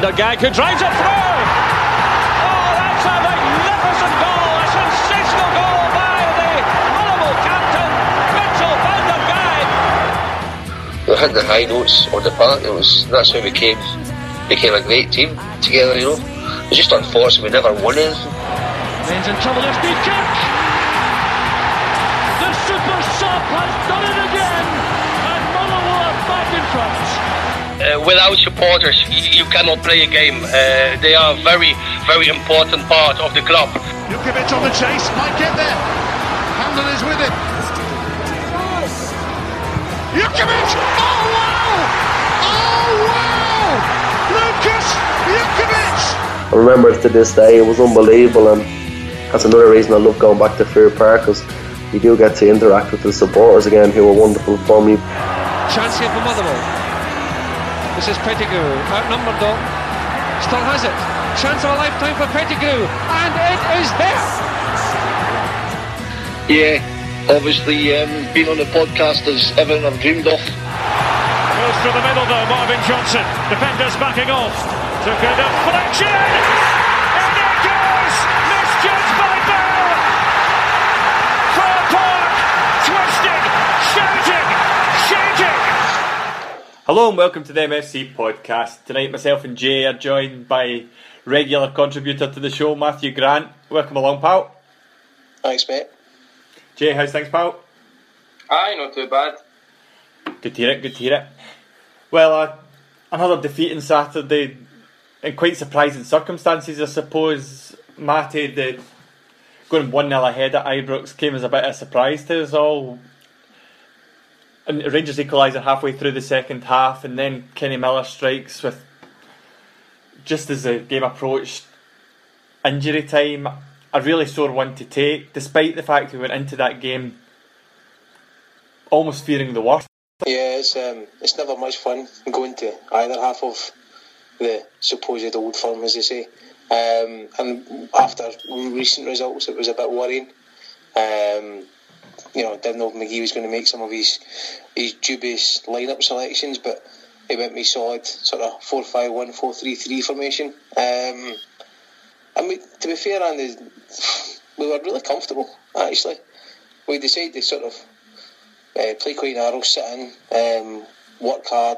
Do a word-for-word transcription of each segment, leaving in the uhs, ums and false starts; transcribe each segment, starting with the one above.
Peter Gagg, who drives it through. Oh, that's a magnificent goal, a sensational goal by the Motherwell captain, Mitchell van der Gagg. We had the high notes on the park. It was that's how we came became a great team together. You know, it's just unfortunate we never won anything. Men's in trouble. There's Dukirk. The super sub has done it again, and Motherwell are back in front. Uh, without supporters, you, you cannot play a game. Uh, they are a very, very important part of the club. Jukovic on the chase, might get there. Handel is with it. Jukovic! Oh wow! Oh wow! Lucas Jukovic! I remember to this day, it was unbelievable, and that's another reason I love going back to Fair Park, because you do get to interact with the supporters again, who were wonderful for me. Chance here for Motherwell. This is Pettigrew, outnumbered though, still has it. Chance of a lifetime for Pettigrew, and it is there! Yeah, obviously um, being on the podcast is everything I've dreamed of. Goes through the middle though, Marvin Johnson. Defenders backing off. Took a deflection! And it goes! Misjudged by Bell! Fir Park! Twisting! Shouting! Shaking! Hello and welcome to the M F C podcast. Tonight myself and Jay are joined by regular contributor to the show, Matthew Grant. Welcome along, pal. Thanks, mate. Jay, how's things, pal? Aye, not too bad. Good to hear it, good to hear it. Well, uh, another defeat on Saturday in quite surprising circumstances, I suppose. Matty, the going one nil ahead at Ibrox came as a bit of a surprise to us all. And Rangers equaliser halfway through the second half, and then Kenny Miller strikes with, just as the game approached, injury time. A really sore one to take, despite the fact we went into that game almost fearing the worst. Yeah, it's um, it's never much fun going to either half of the supposed old firm, as they say. Um, and after recent results, it was a bit worrying. Um, you know, didn't know if McGee was going to make some of his his dubious lineup selections, but he went with solid sort of four five one, four three three formation. Um, and we, to be fair, Andy, we were really comfortable, actually. We decided to sort of uh, play quite narrow, sit in, um, work hard,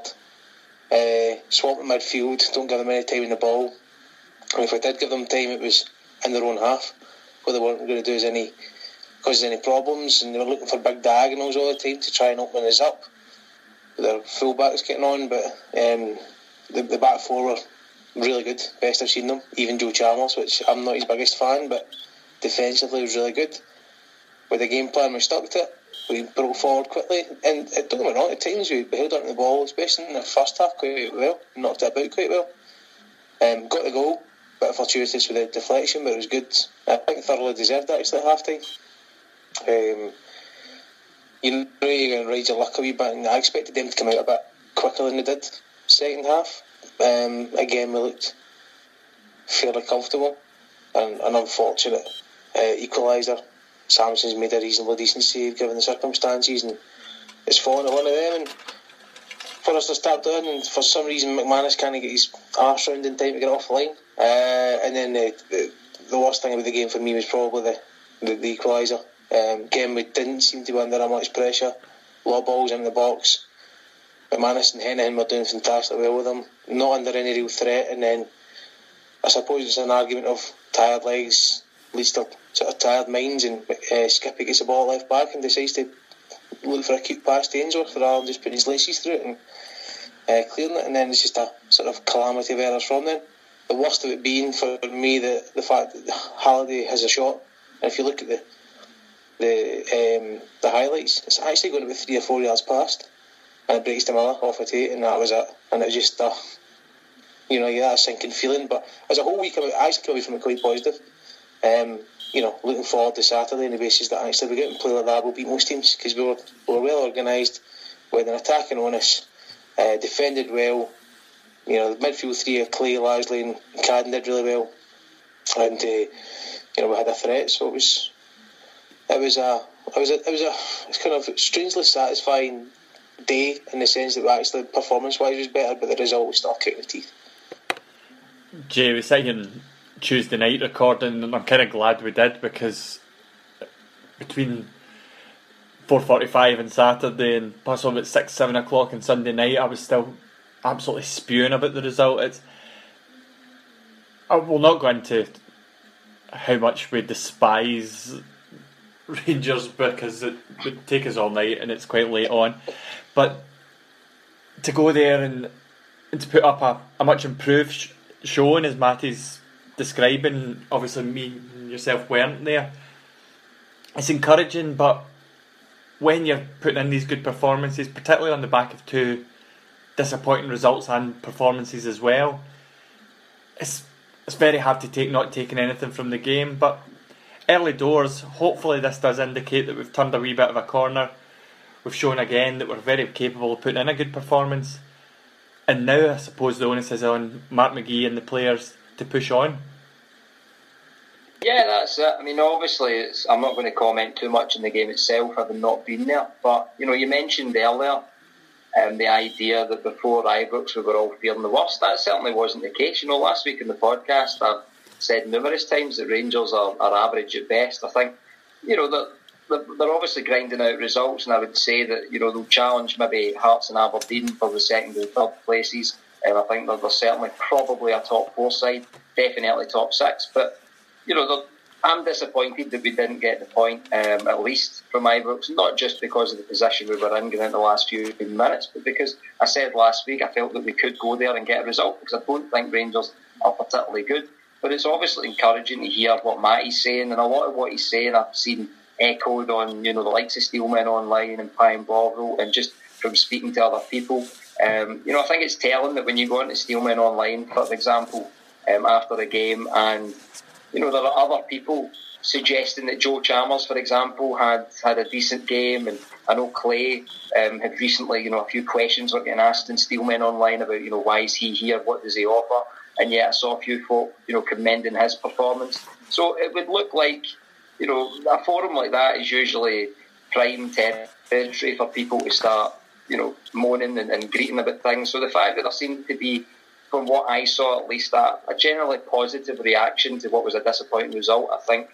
uh, swamp the midfield, don't give them any time in the ball. And if we did give them time, it was in their own half. What they weren't going to do is any cause any problems, and they were looking for big diagonals all the time to try and open us up. Their full-backs getting on, but um, the, the back four were really good, best I've seen them. Even Joe Chalmers, which I'm not his biggest fan, but defensively was really good. With the game plan, we stuck to it. We broke forward quickly, and uh, don't get me wrong, at times we held onto the ball, especially in the first half, quite well, knocked it about quite well. Um, got the goal, bit of fortuitous with the deflection, but it was good. I think thoroughly deserved it actually at half time. Um, you know, you're going to ride your luck a wee bit, and I expected them to come out a bit quicker than they did second half. Um, again, we looked fairly comfortable, and an unfortunate uh, equaliser. Samson's made a reasonably decent save given the circumstances, and it's fallen at one of them. And for us to start doing, and for some reason McManus can't get his arse round in time to get off the line. Uh, and then the, the the worst thing about the game for me was probably the the, the equaliser. Um, again, we didn't seem to be under that much pressure. A lot of balls in the box. McManus and Hennigan were doing fantastic well with them, not under any real threat. And then I suppose it's an argument of tired legs leads to sort of tired minds, and uh, Skippy gets the ball left back and decides to look for a quick pass to Ainsworth rather than just putting his laces through it and uh, clearing it, and then it's just a sort of calamity of errors from then. The worst of it being for me the the fact that Halliday has a shot, and if you look at the the um, the highlights, it's actually going to be three or four yards past, and it breaks to Miller off at eight, and that was it. And it was just uh, you know, you get that sinking feeling. But as a whole week, I actually came away from it quite positive. Um, you know, looking forward to Saturday on the basis that actually we get to play like that, we'll beat most teams, because we were, we were well organised with an attacking on us, uh, defended well. You know, the midfield three of Clay, Lasley and Cadden did really well, and uh, you know, we had a threat. So it was, it was a, it was a, it was a, it's kind of strangely satisfying day in the sense that we actually performance-wise was better, but the result was still kicking the teeth. Jay, we sat here on Tuesday night recording, and I'm kind of glad we did, because between four forty-five on Saturday and possibly about six, seven o'clock on Sunday night, I was still absolutely spewing about the result. It's, I will not go into how much we despise Rangers, because it would take us all night and it's quite late on. But to go there and, and to put up a, a much improved sh- showing, as Matty's describing, obviously me and yourself weren't there, it's encouraging. But when you're putting in these good performances, particularly on the back of two disappointing results and performances as well, it's it's very hard to take not taking anything from the game. But early doors, hopefully this does indicate that we've turned a wee bit of a corner. We've shown again that we're very capable of putting in a good performance, and now I suppose the onus is on Mark McGee and the players to push on. Yeah, that's it. I mean, obviously, it's, I'm not going to comment too much on the game itself, having not been there. But, you know, you mentioned earlier um, the idea that before Ibrox we were all fearing the worst. That certainly wasn't the case. You know, last week in the podcast, I've said numerous times that Rangers are, are average at best. I think, you know, that they're, they're obviously grinding out results, and I would say that, you know, they'll challenge maybe Hearts and Aberdeen for the second and third places. Um, I think they're, they're certainly probably a top four side, definitely top six. But, you know, I'm disappointed that we didn't get the point, um, at least from Ibrox, not just because of the position we were in going into the last few minutes, but because I said last week I felt that we could go there and get a result, because I don't think Rangers are particularly good. But it's obviously encouraging to hear what Matty's saying, and a lot of what he's saying I've seen echoed on, you know, the likes of Steelman online and Pie and Bovril, and just from speaking to other people. Um, you know, I think it's telling that when you go into Steelman online, for example, um, after the game, and you know, there are other people suggesting that Joe Chalmers, for example, had had a decent game, and I know Clay um, had recently, you know, a few questions were getting asked in Steelman online about, you know, why is he here, what does he offer, and yet I saw a few folk, you know, commending his performance. So it would look like, you know, a forum like that is usually prime territory for people to start, you know, moaning and, and greeting about things. So the fact that there seemed to be, from what I saw at least, a, a generally positive reaction to what was a disappointing result, I think,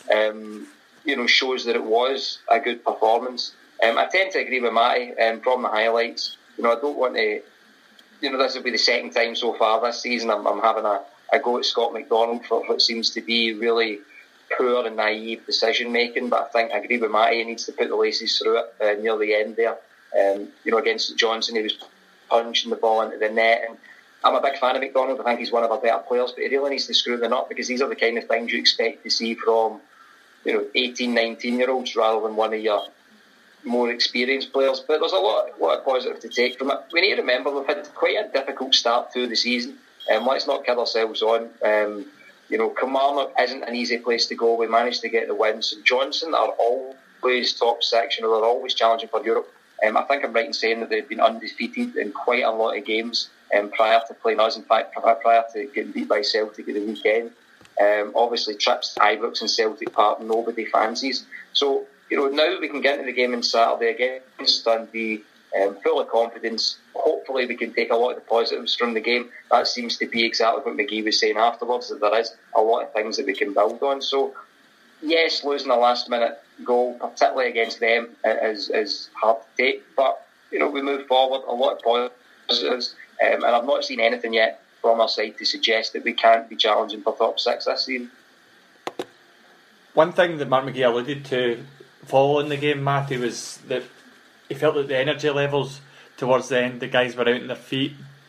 um, you know, shows that it was a good performance. Um, I tend to agree with Matty um, from the highlights. You know, I don't want to, you know, this will be the second time so far this season I'm, I'm having a, a go at Scott McDonald for what seems to be really poor and naive decision making. But I think I agree with Matty, he needs to put the laces through it uh, near the end there. Um, you know, against Johnson, he was punching the ball into the net, and I'm a big fan of McDonald. I think he's one of our better players, but he really needs to screw them up, because these are the kind of things you expect to see from, you know, eighteen, nineteen year olds rather than one of your more experienced players. But there's a lot, lot of positive to take from it. We need to remember we've had quite a difficult start to the season. Um, let's not kid ourselves on. Um, you know, Kilmarnock isn't an easy place to go. We managed to get the win. St Johnstone are always top six. You know, they're always challenging for Europe. Um, I think I'm right in saying that they've been undefeated in quite a lot of games um, prior to playing us. In fact, prior to getting beat by Celtic at the weekend. Um, obviously, trips to Ibrox and Celtic Park, nobody fancies. So, you know, now we can get into the game on Saturday against Dundee, um, full of confidence. Hopefully, we can take a lot of the positives from the game. That seems to be exactly what McGee was saying afterwards, that there is a lot of things that we can build on. So, yes, losing a last-minute goal, particularly against them, is, is hard to take. But, you know, we move forward, a lot of positives, um, and I've not seen anything yet from our side to suggest that we can't be challenging for top six this season. One thing that Mark McGee alluded to following the game, Matty, was that he felt that the energy levels towards the end, the guys were out on their feet.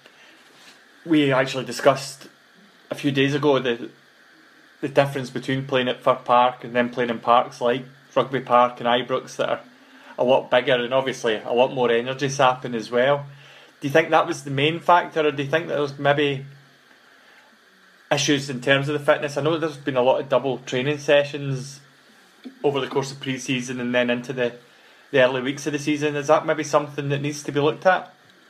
We actually discussed a few days ago the the difference between playing at Fir Park and then playing in parks like Rugby Park and Ibrox that are a lot bigger and obviously a lot more energy sapping as well. Do you think that was the main factor, or do you think that there was maybe issues in terms of the fitness? I know there's been a lot of double training sessions over the course of pre-season and then into the, the early weeks of the season. Is that maybe something that needs to be looked at?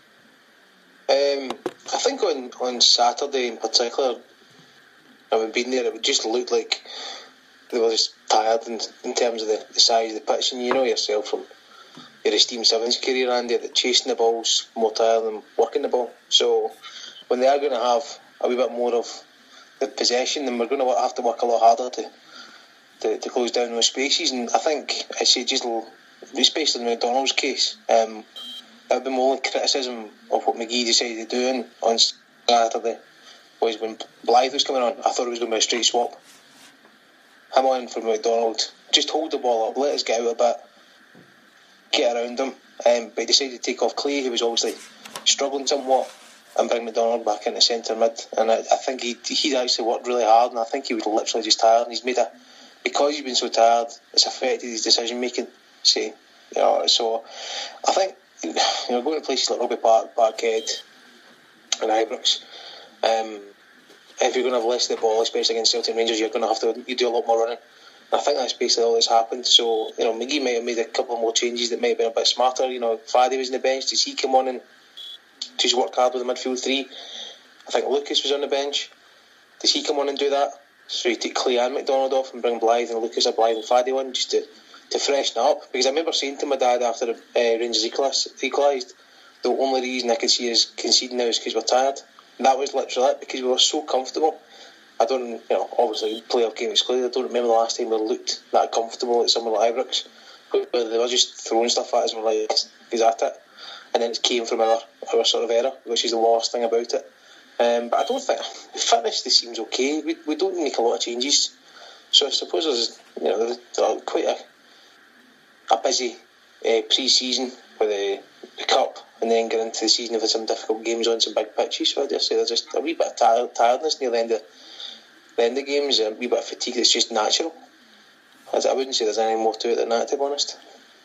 Um, I think on, on Saturday in particular, having been there, it would just look like they were just tired in, in terms of the, the size of the pitch. And you know yourself from your esteemed Sevens career, Andy, that chasing the ball's more tired than working the ball. So when they are going to have a wee bit more of the possession, then we're going to have to work a lot harder to to, to close down those spaces. And I think I say just especially in McDonald's case, um, that would be my only criticism of what McGee decided to do on Saturday was when Blythe was coming on. I thought it was going to be a straight swap. Him on for McDonald, just hold the ball up, let us get out a bit, get around him. Um, but he decided to take off Clay, who was obviously struggling somewhat, and bring McDonald back into centre mid. And I, I think he he'd actually worked really hard, and I think he was literally just tired. And he's made a because he's been so tired, it's affected his decision making. Say, you know, so I think you know going to places like Rugby Park, Parkhead, and Ibrox. Um, if you're going to have less of the ball, especially against Celtic Rangers, you're going to have to you do a lot more running. I think that's basically all that's happened. So, you know, McGee might have made a couple more changes that might have been a bit smarter. You know, Faddy was on the bench. Does he come on and just work hard with the midfield three? I think Lucas was on the bench. Does he come on and do that? So you take Clay and McDonald off and bring Blythe and Lucas or Blythe and Faddy on just to, to freshen up? Because I remember saying to my dad after the uh, Rangers equalised, the only reason I can see us conceding now is because we're tired. And that was literally it, because we were so comfortable. I don't, you know, obviously playoff game excluded. I don't remember the last time we looked that comfortable at somewhere like Ibrox, but they were just throwing stuff at us and we're like, is that it? And then it came from our, our sort of era, which is the worst thing about it. Um, but I don't think fitness this seems okay. We we don't make a lot of changes, so I suppose there's you know there's quite a a busy uh, pre-season with the, the cup, and then get into the season with some difficult games on some big pitches. So I just say there's just a wee bit of tired, tiredness near the end of the end of games, a wee bit of fatigue that's just natural. I wouldn't say there's any more to it than that, to be honest.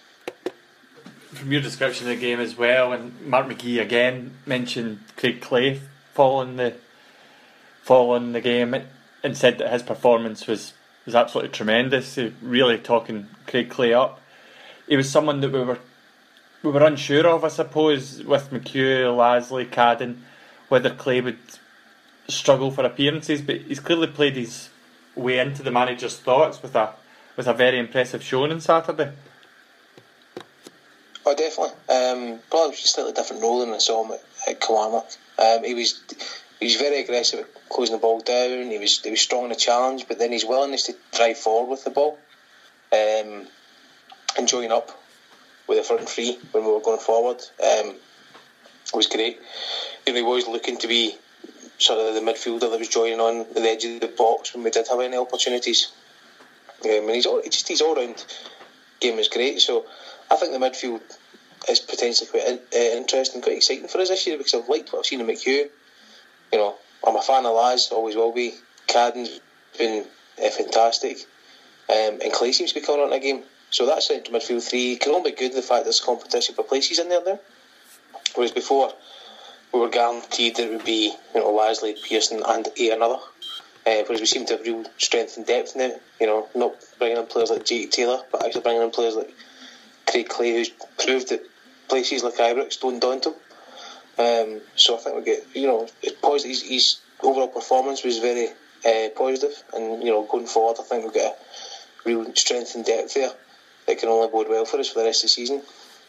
From your description of the game as well, and Mark McGee again mentioned Craig Clay following the following the game and said that his performance was, was absolutely tremendous. He really talking Craig Clay up. He was someone that we were we were unsure of, I suppose, with McHugh, Lasley, Cadden, whether Clay would struggle for appearances, but he's clearly played his way into the manager's thoughts with a with a very impressive showing on Saturday. Oh, definitely. Um, probably just a slightly different role than I saw him at, at Kilmarnock. Um, he was he was very aggressive at closing the ball down. He was he was strong in the challenge, but then his willingness to drive forward with the ball, um, and join up with the front three when we were going forward, um, was great. You know, he was looking to be sort of the midfielder that was joining on the edge of the box when we did have any opportunities. Um, and he's all, just his all-round game is great. So I think the midfield is potentially quite in, uh, interesting, quite exciting for us this year, because I've liked what I've seen in McHugh. You know, I'm a fan of Laz, always will be. Cadden's been uh, fantastic, um, and Clay seems to be coming on in a game. So that central midfield three can only be good, the fact there's competition for places in there now. Whereas before, we were guaranteed that it would be, you know, Lasley, Pearson and a another. Uh, whereas we seem to have real strength and depth now. You know, not bringing in players like Jake Taylor, but actually bringing in players like Craig Clay, who's proved that places like Ibrox don't daunt him. Um, so I think we get, you know, positive, his, his overall performance was very uh, positive, and you know, going forward, I think we've got a real strength and depth there that can only bode well for us for the rest of the season.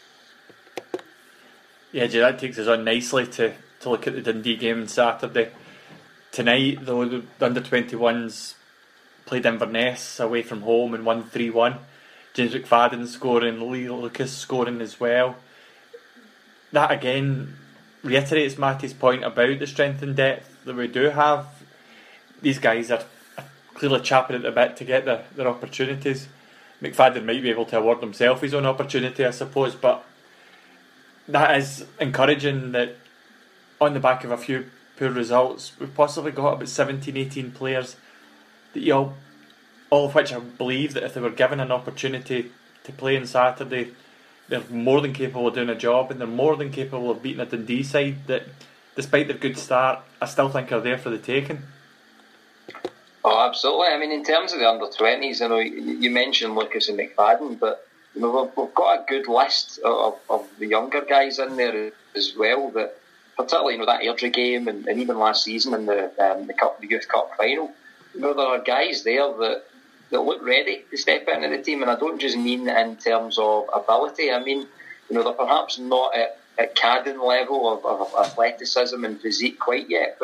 Yeah, Jay, that takes us on nicely to, to look at the Dundee game on Saturday. Tonight, though, the under twenty-ones played Inverness away from home and won three one. James McFadden scoring, Lee Lucas scoring as well. That again reiterates Matty's point about the strength and depth that we do have. These guys are clearly chapping at the bit to get their, their opportunities. McFadden might be able to award himself his own opportunity, I suppose, but that is encouraging that on the back of a few poor results, we've possibly got about seventeen, eighteen players that you all, all of which I believe that if they were given an opportunity to play on Saturday, they're more than capable of doing a job, and they're more than capable of beating a Dundee side that, despite their good start, I still think are there for the taking. Oh, absolutely. I mean, in terms of the under twenties, you know, you mentioned Lucas and McFadden, but you know, we've, we've got a good list of, of the younger guys in there as well. That particularly, you know, that Airdrie game, and, and even last season in the um, the cup, the Youth Cup final. You know, there are guys there that that look ready to step into the team, and I don't just mean in terms of ability. I mean, you know, they're perhaps not at, at Cadden level of, of athleticism and physique quite yet, but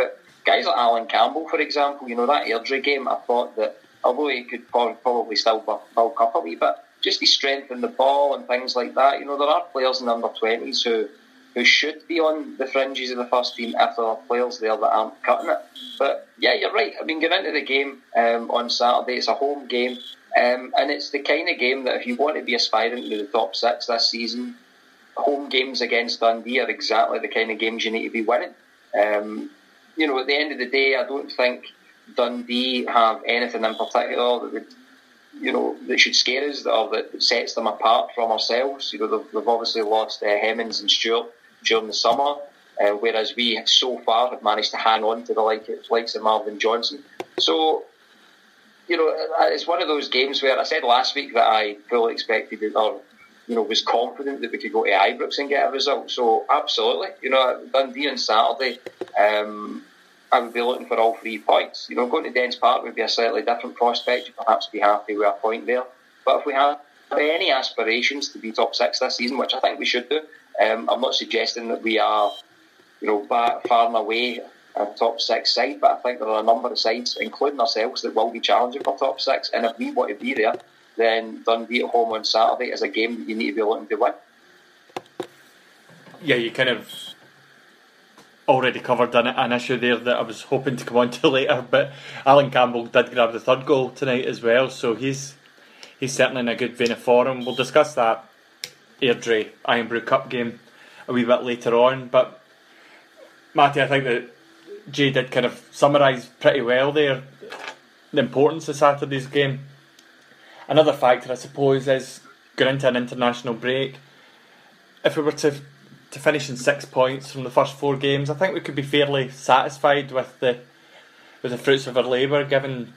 guys like Alan Campbell, for example, you know, that Airdrie game, I thought that although he could probably still bulk up a wee bit, just his strength in the ball and things like that, you know, there are players in the under twenties who, who should be on the fringes of the first team if there are players there that aren't cutting it. But yeah, you're right. I mean, going into the game um, on Saturday, it's a home game, um, and it's the kind of game that if you want to be aspiring to the top six this season, home games against Dundee are exactly the kind of games you need to be winning. Um, you know, at the end of the day, I don't think Dundee have anything in particular that would, you know, that should scare us or that sets them apart from ourselves. You know, they've, they've obviously lost uh, Hemmings and Stewart during the summer, uh, whereas we so far have managed to hang on to the like, likes of Marvin Johnson. So, you know, it's one of those games where I said last week that I fully expected it, or, you know, was confident that we could go to Ibrox and get a result. So, absolutely. You know, Dundee on Saturday, um, I would be looking for all three points. You know, going to Dens Park would be a slightly different prospect. You'd perhaps be happy with a point there. But if we have any aspirations to be top six this season, which I think we should do, um, I'm not suggesting that we are, you know, far and away a top six side, but I think there are a number of sides, including ourselves, that will be challenging for top six. And if we want to be there, then Dundee at home on Saturday is a game that you need to be looking to win. Yeah, you kind of already covered an, an issue there that I was hoping to come on to later, but Alan Campbell did grab the third goal tonight as well, so he's he's certainly in a good vein of form. We'll discuss that Airdrie Irn-Bru Cup game a wee bit later on, but Matty, I think that Jay did kind of summarise pretty well there the importance of Saturday's game. Another factor, I suppose, is going into an international break. If we were to to finish in six points from the first four games, I think we could be fairly satisfied with the with the fruits of our labour, given,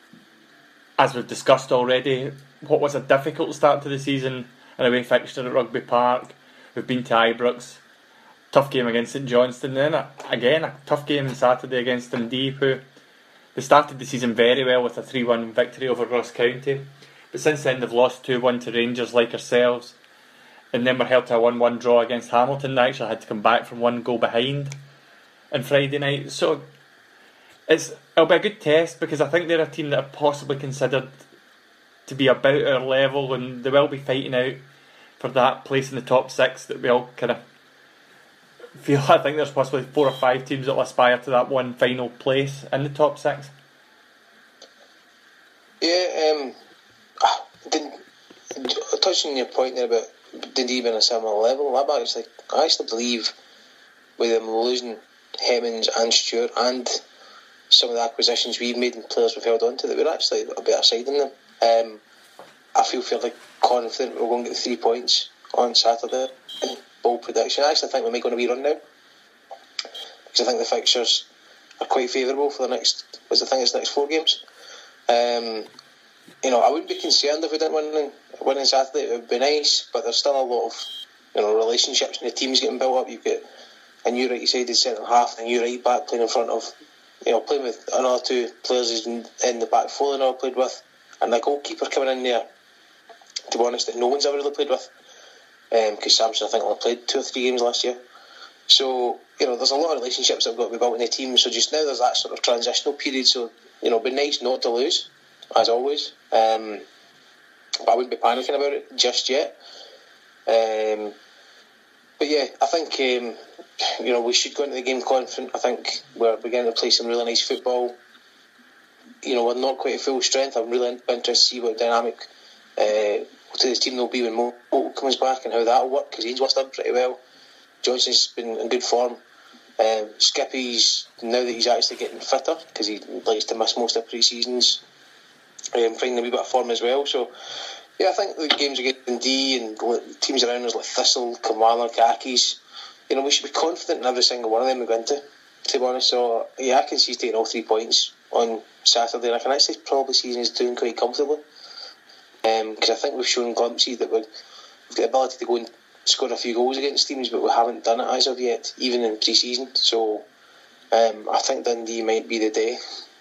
as we've discussed already, what was a difficult start to the season, an away fixture at Rugby Park. We've been to Ibrox, tough game against St Johnstone, then again a tough game on Saturday against Dundee, who they started the season very well with a three one victory over Ross County, but since then they've lost two one to Rangers like ourselves, and then were held to a one one draw against Hamilton. They actually had to come back from one goal behind on Friday night. So it's it'll be a good test, because I think they're a team that are possibly considered to be about our level, and they will be fighting out for that place in the top six that we all kind of feel. I think there's possibly four or five teams that will aspire to that one final place in the top six. Yeah, um, did, touching on your point there about Dundee being a similar level, I'm actually, I actually believe with them losing Hemmings and Stewart and some of the acquisitions we've made and players we've held on to, that we're actually a better side than them. Um, I feel fairly confident we're going to get three points on Saturday. Bold prediction. I actually think we might go on a wee run now, because I think the fixtures are quite favourable for the next, was I think it's the next four games. Um, you know, I wouldn't be concerned if we didn't win win on Saturday. It would be nice, but there's still a lot of, you know, relationships and the team's getting built up. You've got a new right-sided centre half and a new right back playing in front of, you know, playing with another two players who's in, in the back four that I've played with, and a goalkeeper coming in there, to be honest, that no one's ever really played with, because um, Samson I think only played two or three games last year. So, you know, there's a lot of relationships that have got to be built in the team. So just now there's that sort of transitional period. So, you know, it'd be nice not to lose, as always. Um, but I wouldn't be panicking about it just yet. Um, but yeah, I think um, you know, we should go into the game confident. I think we're beginning to play some really nice football. You know, we're not quite at full strength. I'm really interested to see what dynamic uh, to this team there'll be when Mo comes back and how that'll work, because Ainsworth's done pretty well. Johnson's been in good form. Um, Skippy's, now that he's actually getting fitter, because he likes to miss most of pre-seasons, um, finding a wee bit of form as well. So yeah, I think the games against Dundee and teams around us like Thistle, Kamala, Khakis, you know, we should be confident in every single one of them we go into, to be honest. So yeah, I can see us taking all three points on Saturday, and I can actually probably see us doing quite comfortably, because um, I think we've shown glimpses that we've got the ability to go and score a few goals against teams, but we haven't done it as of yet, even in pre-season. So um, I think Dundee might be the day.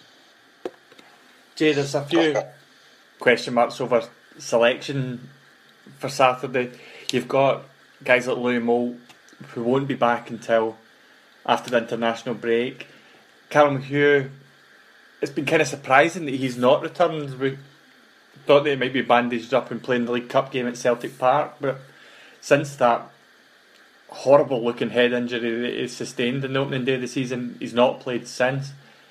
Jay, there's a few okay. question marks over selection for Saturday. You've got guys like Louis Moult, who won't be back until after the international break. Callum Hugh, it's been kind of surprising that he's not returned. We thought that he might be bandaged up and playing the League Cup game at Celtic Park, but since that horrible looking head injury that he sustained in the opening day of the season, he's not played since.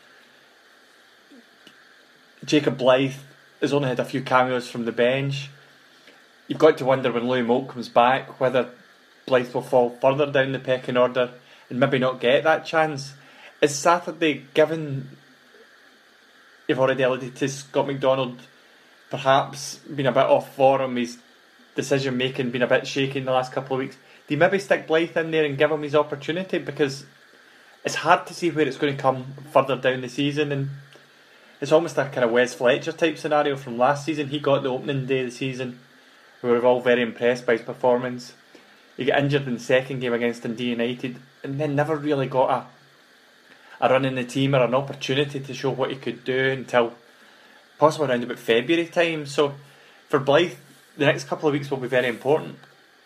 Jacob Blythe has only had a few cameos from the bench. You've got to wonder when Louis Moult comes back whether Blythe will fall further down the pecking order and maybe not get that chance. Is Saturday, given you've already alluded to Scott McDonald perhaps been a bit off form, his decision making been a bit shaky in the last couple of weeks, do you maybe stick Blythe in there and give him his opportunity? Because it's hard to see where it's going to come further down the season, and it's almost a kind of Wes Fletcher type scenario from last season. He got the opening day of the season. We were all very impressed by his performance. He got injured in the second game against Dundee United and then never really got a a run in the team or an opportunity to show what he could do until possibly around about February time. So for Blythe, the next couple of weeks will be very important.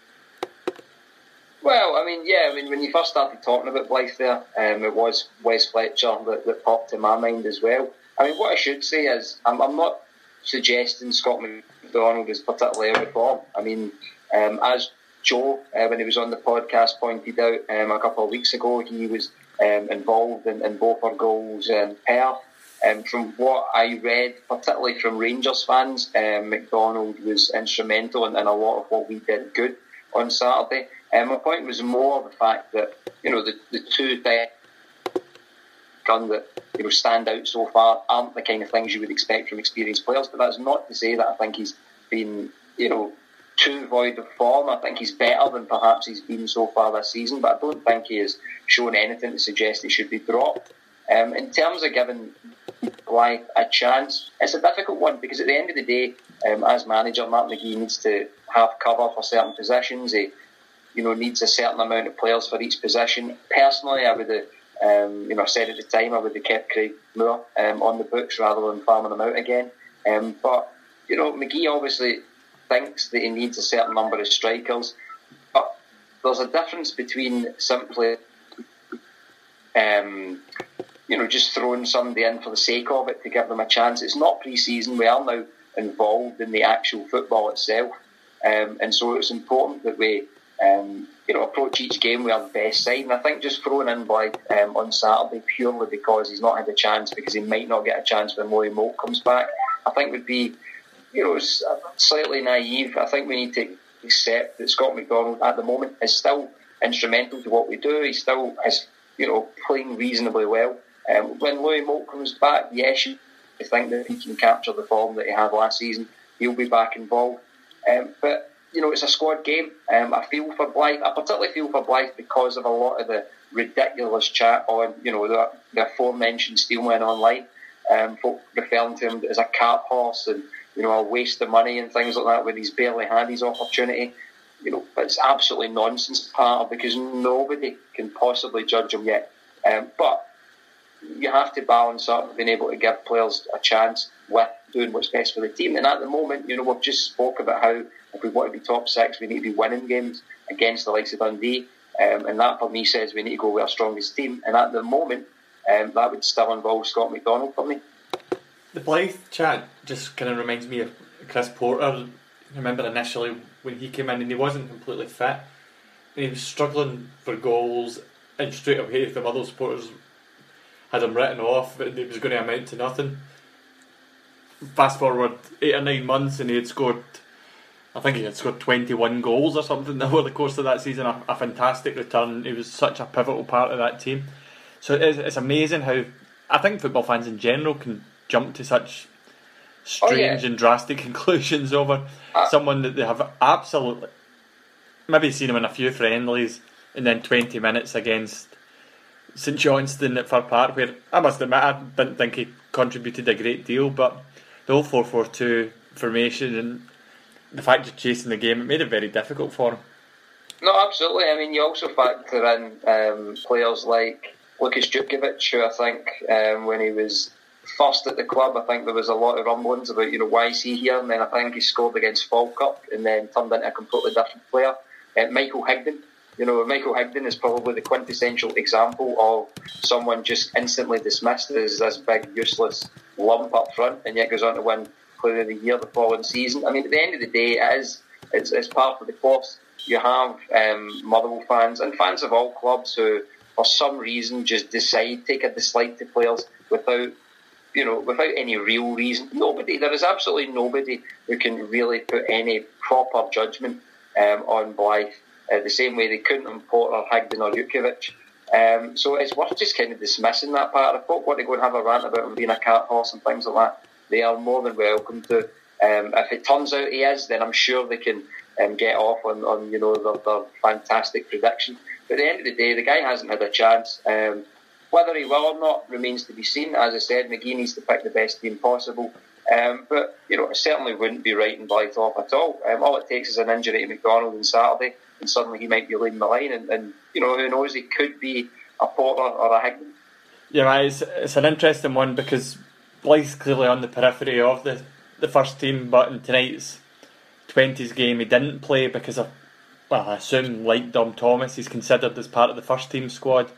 Well, I mean, yeah, I mean, when you first started talking about Blythe there, um, it was Wes Fletcher that, that popped in my mind as well. I mean, what I should say is, I'm, I'm not suggesting Scott McDonald is particularly out of form. I mean, um, as Joe, uh, when he was on the podcast, pointed out um, a couple of weeks ago, he was um, involved in, in both our goals in Perth. Um, from what I read, particularly from Rangers fans, um, McDonald was instrumental in, in a lot of what we did good on Saturday. Um, my point was more the fact that, you know, the, the two things that, you know, stand out so far aren't the kind of things you would expect from experienced players. But that's not to say that I think he's been, you know, too void of form. I think he's better than perhaps he's been so far this season, but I don't think he has shown anything to suggest he should be dropped. Um, in terms of giving Blythe a chance, it's a difficult one because at the end of the day, um, as manager, Mark McGhee needs to have cover for certain positions. He, you know, needs a certain amount of players for each position. Personally, I would have, um, you know, I said at the time I would have kept Craig Moore um, on the books rather than farming him out again. Um, but you know, McGhee obviously thinks that he needs a certain number of strikers, but there's a difference between simply, um, you know, just throwing somebody in for the sake of it to give them a chance. It's not pre-season. We are now involved in the actual football itself, um, and so it's important that we, um, you know, approach each game with our best side. And I think just throwing in Blythe um, on Saturday purely because he's not had a chance, because he might not get a chance when Louis Moult comes back, I think would be, you know, slightly naive. I think we need to accept that Scott McDonald at the moment is still instrumental to what we do. He still is, you know, playing reasonably well. Um, when Louis Moult comes back, yes, you think that he can capture the form that he had last season. He'll be back involved. Um, but, you know, it's a squad game. Um, I feel for Blythe. I particularly feel for Blythe because of a lot of the ridiculous chat on, you know, the, the aforementioned Steelman online. Um, folk referring to him as a cart horse and, you know, a waste of money and things like that when he's barely had his opportunity. You know, it's absolutely nonsense, part because nobody can possibly judge him yet. Um, but you have to balance up being able to give players a chance with doing what's best for the team. And at the moment, you know, we've just spoke about how if we want to be top six, we need to be winning games against the likes of Dundee. Um, and that, for me, says we need to go with our strongest team. And at the moment, um, that would still involve Scott McDonald for me. The Blythe chat just kind of reminds me of Chris Porter. I remember initially when he came in and he wasn't completely fit and he was struggling for goals, and straight away the other supporters had him written off and it was going to amount to nothing. Fast forward eight or nine months and he had scored, I think he had scored twenty-one goals or something over the course of that season. A, a fantastic return. He was such a pivotal part of that team. So it's, it's amazing how I think football fans in general can jump to such strange oh, yeah. and drastic conclusions over uh, someone that they have absolutely maybe seen him in a few friendlies and then twenty minutes against St Johnstone at Fir Park, where I must admit I didn't think he contributed a great deal, but the whole four four two formation and the fact of chasing the game, it made it very difficult for him. No, absolutely. I mean, you also factor in um, players like Lukas Jutkiewicz, who I think um, when he was first at the club, I think there was a lot of rumblings about, you know, why is he here? And then I think he scored against Falkirk and then turned into a completely different player. Uh, Michael Higdon, You know, Michael Higdon is probably the quintessential example of someone just instantly dismissed as this big useless lump up front, and yet goes on to win Player of the Year the following season. I mean, at the end of the day, it is it's, it's part of the course. You have um, Motherwell fans and fans of all clubs who, for some reason, just decide take a dislike to players without, you know, without any real reason. Nobody, there is absolutely nobody who can really put any proper judgment um, on Blythe. Uh, the same way they couldn't on Porter, Higdon or Jutkiewicz. Um, so it's worth just kind of dismissing that part. If folk want to go and have a rant about him being a cart horse and things like that, they are more than welcome to. Um, if it turns out he is, then I'm sure they can um, get off on, on you know their, their fantastic prediction. But at the end of the day, the guy hasn't had a chance. Um, whether he will or not remains to be seen. As I said, McGee needs to pick the best team possible. Um, but you know, it certainly wouldn't be writing Blythe off at all. Um, all it takes is an injury to McDonald on Saturday, and suddenly he might be leading the line. And, and you know, who knows? He could be a Porter or a Higdon. Yeah, right. It's, it's an interesting one because Blythe's clearly on the periphery of the, the first team, but in tonight's twenties game, he didn't play because of, well, I assume, like Dom Thomas, he's considered as part of the first team squad,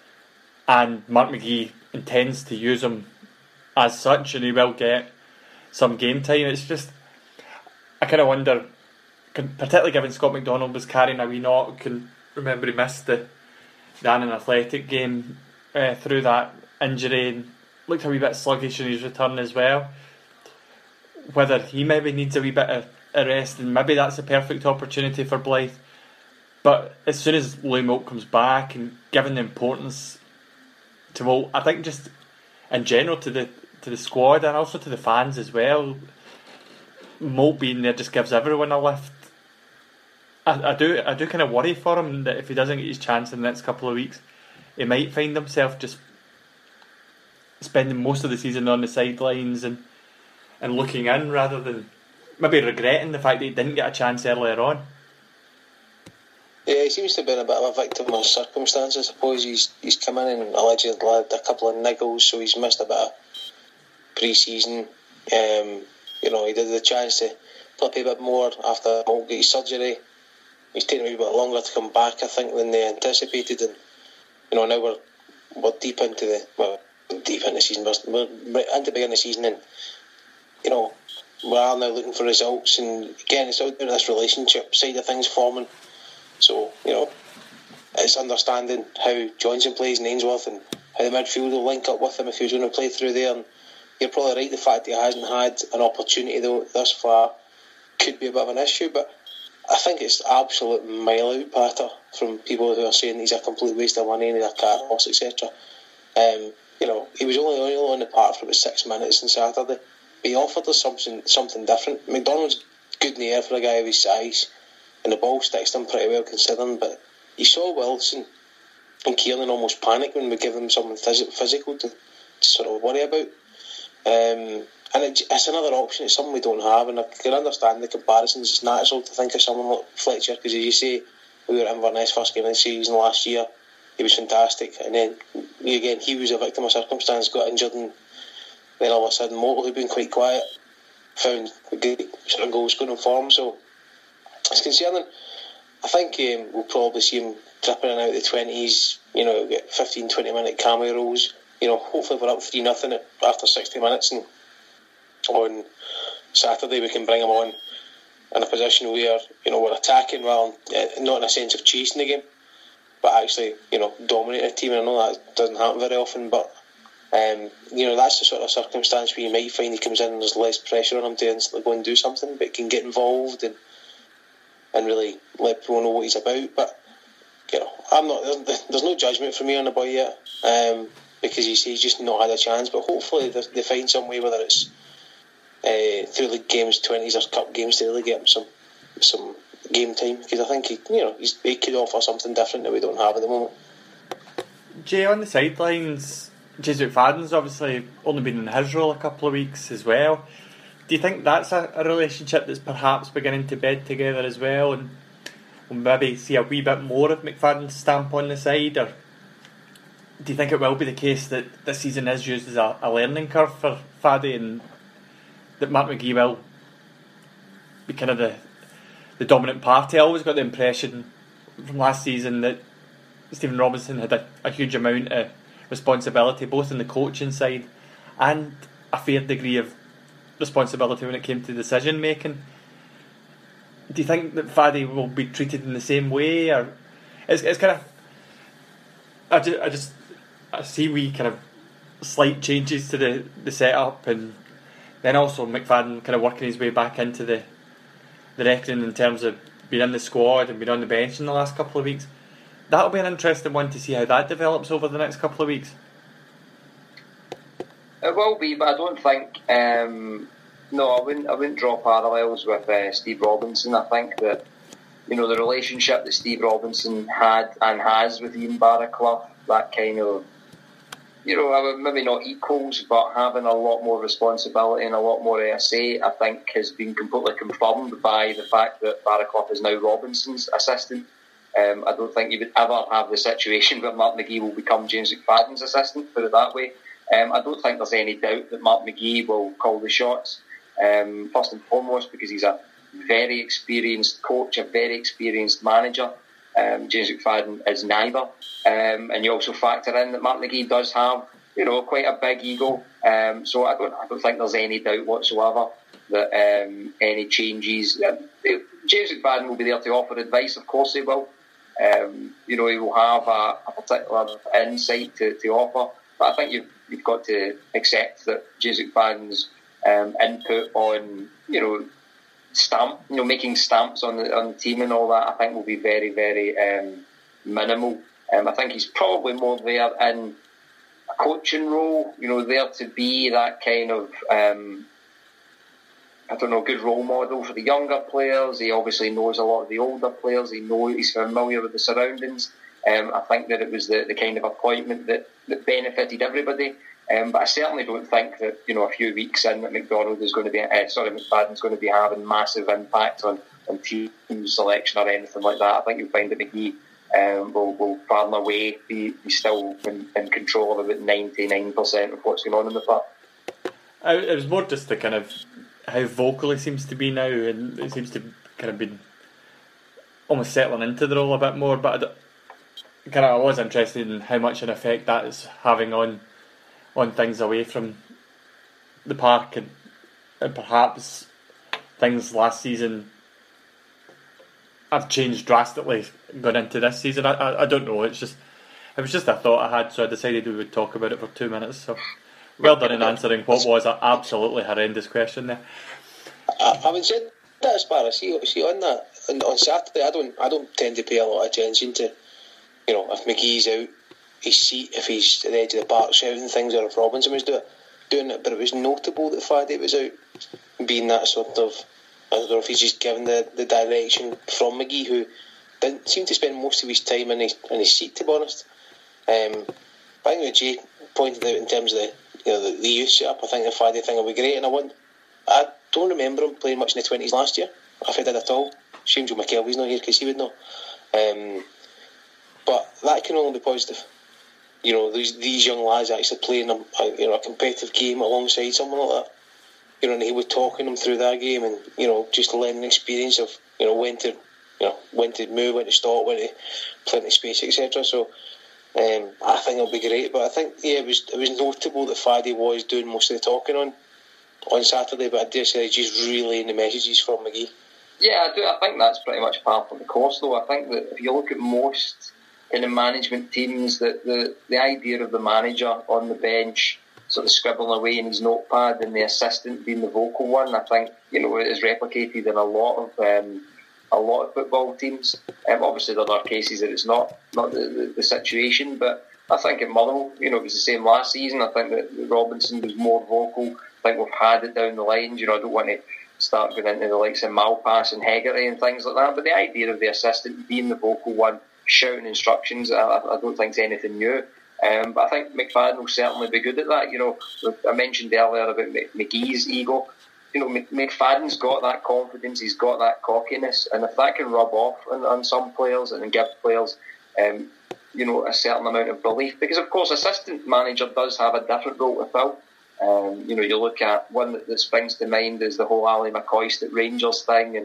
and Mark McGee intends to use him as such, and he will get some game time. It's just, I kind of wonder, particularly given Scott McDonald was carrying a wee knock, and remember he missed the, the Annan Athletic game uh, through that injury, and looked a wee bit sluggish in his return as well. Whether he maybe needs a wee bit of a rest, and maybe that's a perfect opportunity for Blythe. But as soon as Lou Moult comes back, and given the importance to Moult, I think just in general to the to the squad and also to the fans as well, Moult being there just gives everyone a lift. I, I do I do kind of worry for him that if he doesn't get his chance in the next couple of weeks, he might find himself just spending most of the season on the sidelines and and looking in rather than maybe regretting the fact that he didn't get a chance earlier on. Yeah, he seems to have been a bit of a victim of circumstances. I suppose he's he's come in and allegedly had a couple of niggles, so he's missed a bit of pre-season. Um, you know, he did the chance to play a bit more after Moult got his surgery. He's taken a wee bit longer to come back, I think, than they anticipated. And you know, now we're we're deep into the well, deep into the season. We're, we're into the beginning of the season, and you know, we are now looking for results. And again, it's out there this relationship side of things forming. So, you know, it's understanding how Johnson plays in Ainsworth and how the midfield will link up with him if he was going to play through there. And you're probably right, the fact that he hasn't had an opportunity though thus far could be a bit of an issue, but I think it's absolute mile out patter from people who are saying he's a complete waste of money and he's a cat horse, et cetera. Um, you know, he was only, only on the park for about six minutes on Saturday, but he offered us something something different. McDonald's good in the air for a guy of his size, and the ball sticks to him pretty well considering, but you saw Wilson and Kiernan almost panic when we give them something phys- physical to, to sort of worry about. Um, and it, it's another option, it's something we don't have, and I can understand the comparisons. It's natural to think of someone like Fletcher, because as you say, we were at Inverness first game of the season last year, he was fantastic, and then again he was a victim of circumstance, got injured, and then all of a sudden Moult, who'd been quite quiet, found a good sort of goal scoring form. So it's concerning. I think um, we'll probably see him dripping in out the twenties, you know, get fifteen to twenty minute cameo roles. You know, hopefully we're up three nothing after sixty minutes, and on Saturday we can bring him on in a position where, you know, we're attacking rather than, not in a sense of chasing the game, but actually, you know, dominating a team. And I know that doesn't happen very often, but um, you know, that's the sort of circumstance where you might find he comes in and there's less pressure on him to instantly go and do something, but can get involved and and really let people know what he's about. But you know, I'm not. There's, there's no judgment for me on the boy yet, um, because he's, he's just not had a chance. But hopefully they, they find some way, whether it's uh, through league games, twenties or cup games, to really get him some some game time. Because I think he, you know, he's, he could offer something different that we don't have at the moment. Jay, on the sidelines, Jez McFadden's obviously only been in his role a couple of weeks as well. Do you think that's a, a relationship that's perhaps beginning to bed together as well, and we'll maybe see a wee bit more of McFadden's stamp on the side? Or do you think it will be the case that this season is used as a, a learning curve for Faddy, and that Mark McGee will be kind of the, the dominant party? I always got the impression from last season that Stephen Robinson had a, a huge amount of responsibility, both in the coaching side and a fair degree of responsibility when it came to decision making. Do you think that Faddy will be treated in the same way, or it's it's kind of I just I just I see wee kind of slight changes to the, the setup, and then also McFadden kind of working his way back into the the reckoning in terms of being in the squad and being on the bench in the last couple of weeks. That'll be an interesting one to see how that develops over the next couple of weeks. It will be, but I don't think. Um, no, I wouldn't. I wouldn't draw parallels with uh, Steve Robinson. I think that you know the relationship that Steve Robinson had and has with Ian Barraclough, that kind of, you know, maybe not equals, but having a lot more responsibility and a lot more A S A, I think has been completely confirmed by the fact that Barraclough is now Robinson's assistant. Um, I don't think you would ever have the situation where Mark McGee will become James McFadden's assistant, put it that way. Um, I don't think there's any doubt that Mark McGee will call the shots, um, first and foremost because he's a very experienced coach, a very experienced manager. Um, James McFadden is neither. Um, and you also factor in that Mark McGee does have, you know, quite a big ego. Um, so I don't, I don't think there's any doubt whatsoever that um, any changes. Uh, James McFadden will be there to offer advice, of course he will. Um, you know, he will have a, a particular insight to, to offer. But I think you've, you've got to accept that James McFadden's um, input on, you know, stamp, you know, making stamps on the on the team and all that, I think will be very, very um, minimal. Um, I think he's probably more there in a coaching role, you know, there to be that kind of, um, I don't know, good role model for the younger players. He obviously knows a lot of the older players. He knows he's familiar with the surroundings. Um, I think that it was the, the kind of appointment that, that benefited everybody. Um, but I certainly don't think that, you know, a few weeks in that McDonald is going to be, uh, sorry, McFadden's going to be having massive impact on, on team selection or anything like that. I think you'll find that McGee um, will, will far and away be, be still in, in control of about ninety-nine percent of what's going on in the park. It was more just the kind of how vocal he seems to be now, and it seems to kind of be almost settling into the role a bit more. But I, kind of, I was interested in how much an effect that is having on on things away from the park, and, and perhaps things last season have changed drastically going into this season. I, I I don't know. It's just it was just a thought I had, so I decided we would talk about it for two minutes. So well done in answering what was an absolutely horrendous question there. I, I would say that as far as see, see on that on, on Saturday, I don't I don't tend to pay a lot of attention to, you know, if McGee's out his seat, if he's at the edge of the park shouting things, or if Robinson was do, doing it. But it was notable that Faddy was out, being that sort of, I don't know if he's just given the, the direction from McGee, who didn't seem to spend most of his time in his in his seat, to be honest. Um, I think what Jay pointed out in terms of the, you know, the, the youth setup, I think the Faddy thing will be great, and I want I don't remember him playing much in the twenties last year, if he did at all. Shame Joe McKelvey's not here because he would know. Um, but that can only be positive. You know, these these young lads actually playing a, a you know a competitive game alongside someone like that. You know, and he was talking them through that game, and you know, just learning experience of, you know, when to, you know, when to move, when to stop, when to play into space, et cetera. So um, I think it'll be great. But I think yeah, it was it was notable that Faddy was doing most of the talking on on Saturday. But I dare say just relaying the messages from McGee. Yeah, I do. I think that's pretty much part of the course, though. I think that if you look at most in the management teams, that the, the idea of the manager on the bench sort of scribbling away in his notepad and the assistant being the vocal one, I think, you know, it is replicated in a lot of um, a lot of football teams. Um, obviously there are cases that it's not not the, the, the situation, but I think at Motherwell, you know, it was the same last season. I think that Robinson was more vocal. I think we've had it down the lines. You know, I don't want to start going into the likes of Malpass and Hegarty and things like that, but the idea of the assistant being the vocal one, shouting instructions, I, I don't think it's anything new. Um, but I think McFadden will certainly be good at that. You know, I mentioned earlier about McGee's ego. You know, McFadden's got that confidence, he's got that cockiness, and if that can rub off on, on some players and give players, um, you know, a certain amount of belief, because of course assistant manager does have a different role to fill. Um, you know, you look at one that, that springs to mind is the whole Ali McCoist at Rangers thing, and